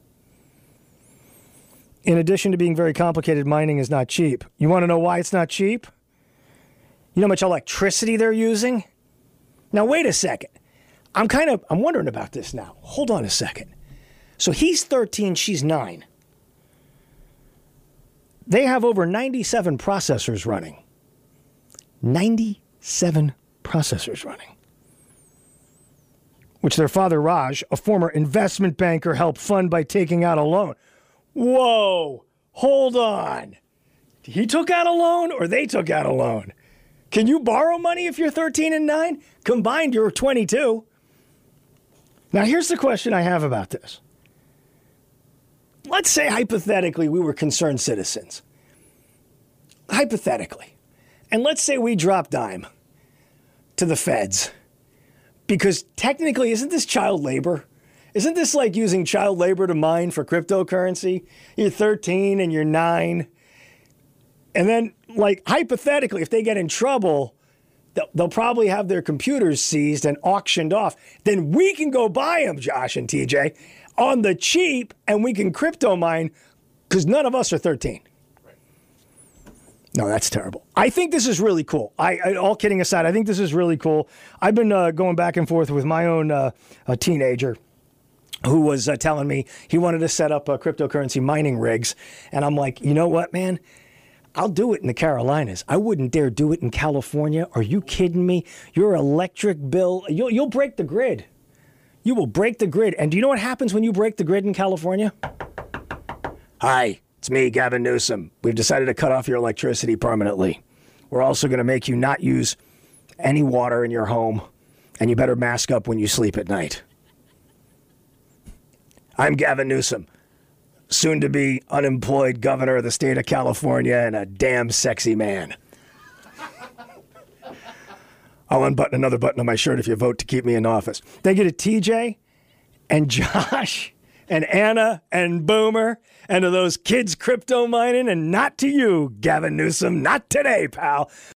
In addition to being very complicated, mining is not cheap. You want to know why it's not cheap? You know how much electricity they're using? Now, wait a second. I'm wondering about this now. Hold on a second. So he's 13, she's 9. They have over 97 processors running. 97 processors running, which their father Raj, a former investment banker, helped fund by taking out a loan. Whoa, hold on. He took out a loan or they took out a loan? Can you borrow money if you're 13 and 9? Combined, you're 22. Now, here's the question I have about this. Let's say, hypothetically, we were concerned citizens. Hypothetically. And let's say we drop dime to the feds, because technically, isn't this child labor? Isn't this like using child labor to mine for cryptocurrency? You're 13 and you're 9. And then, like, hypothetically, if they get in trouble, they'll probably have their computers seized and auctioned off. Then we can go buy them, Josh and TJ, on the cheap, and we can crypto mine because none of us are 13. No, that's terrible. I think this is really cool. All kidding aside, I think this is really cool. I've been going back and forth with my own teenager who was telling me he wanted to set up cryptocurrency mining rigs. And I'm like, you know what, man? I'll do it in the Carolinas. I wouldn't dare do it in California. Are you kidding me? Your electric bill, you'll break the grid. You will break the grid. And do you know what happens when you break the grid in California? Hi. It's me, Gavin Newsom. We've decided to cut off your electricity permanently. We're also going to make you not use any water in your home, and you better mask up when you sleep at night. I'm Gavin Newsom, soon to be unemployed governor of the state of California and a damn sexy man. I'll unbutton another button on my shirt if you vote to keep me in office. Thank you to TJ and Josh and Anna and Boomer, and to those kids crypto mining, and not to you, Gavin Newsom. Not today, pal.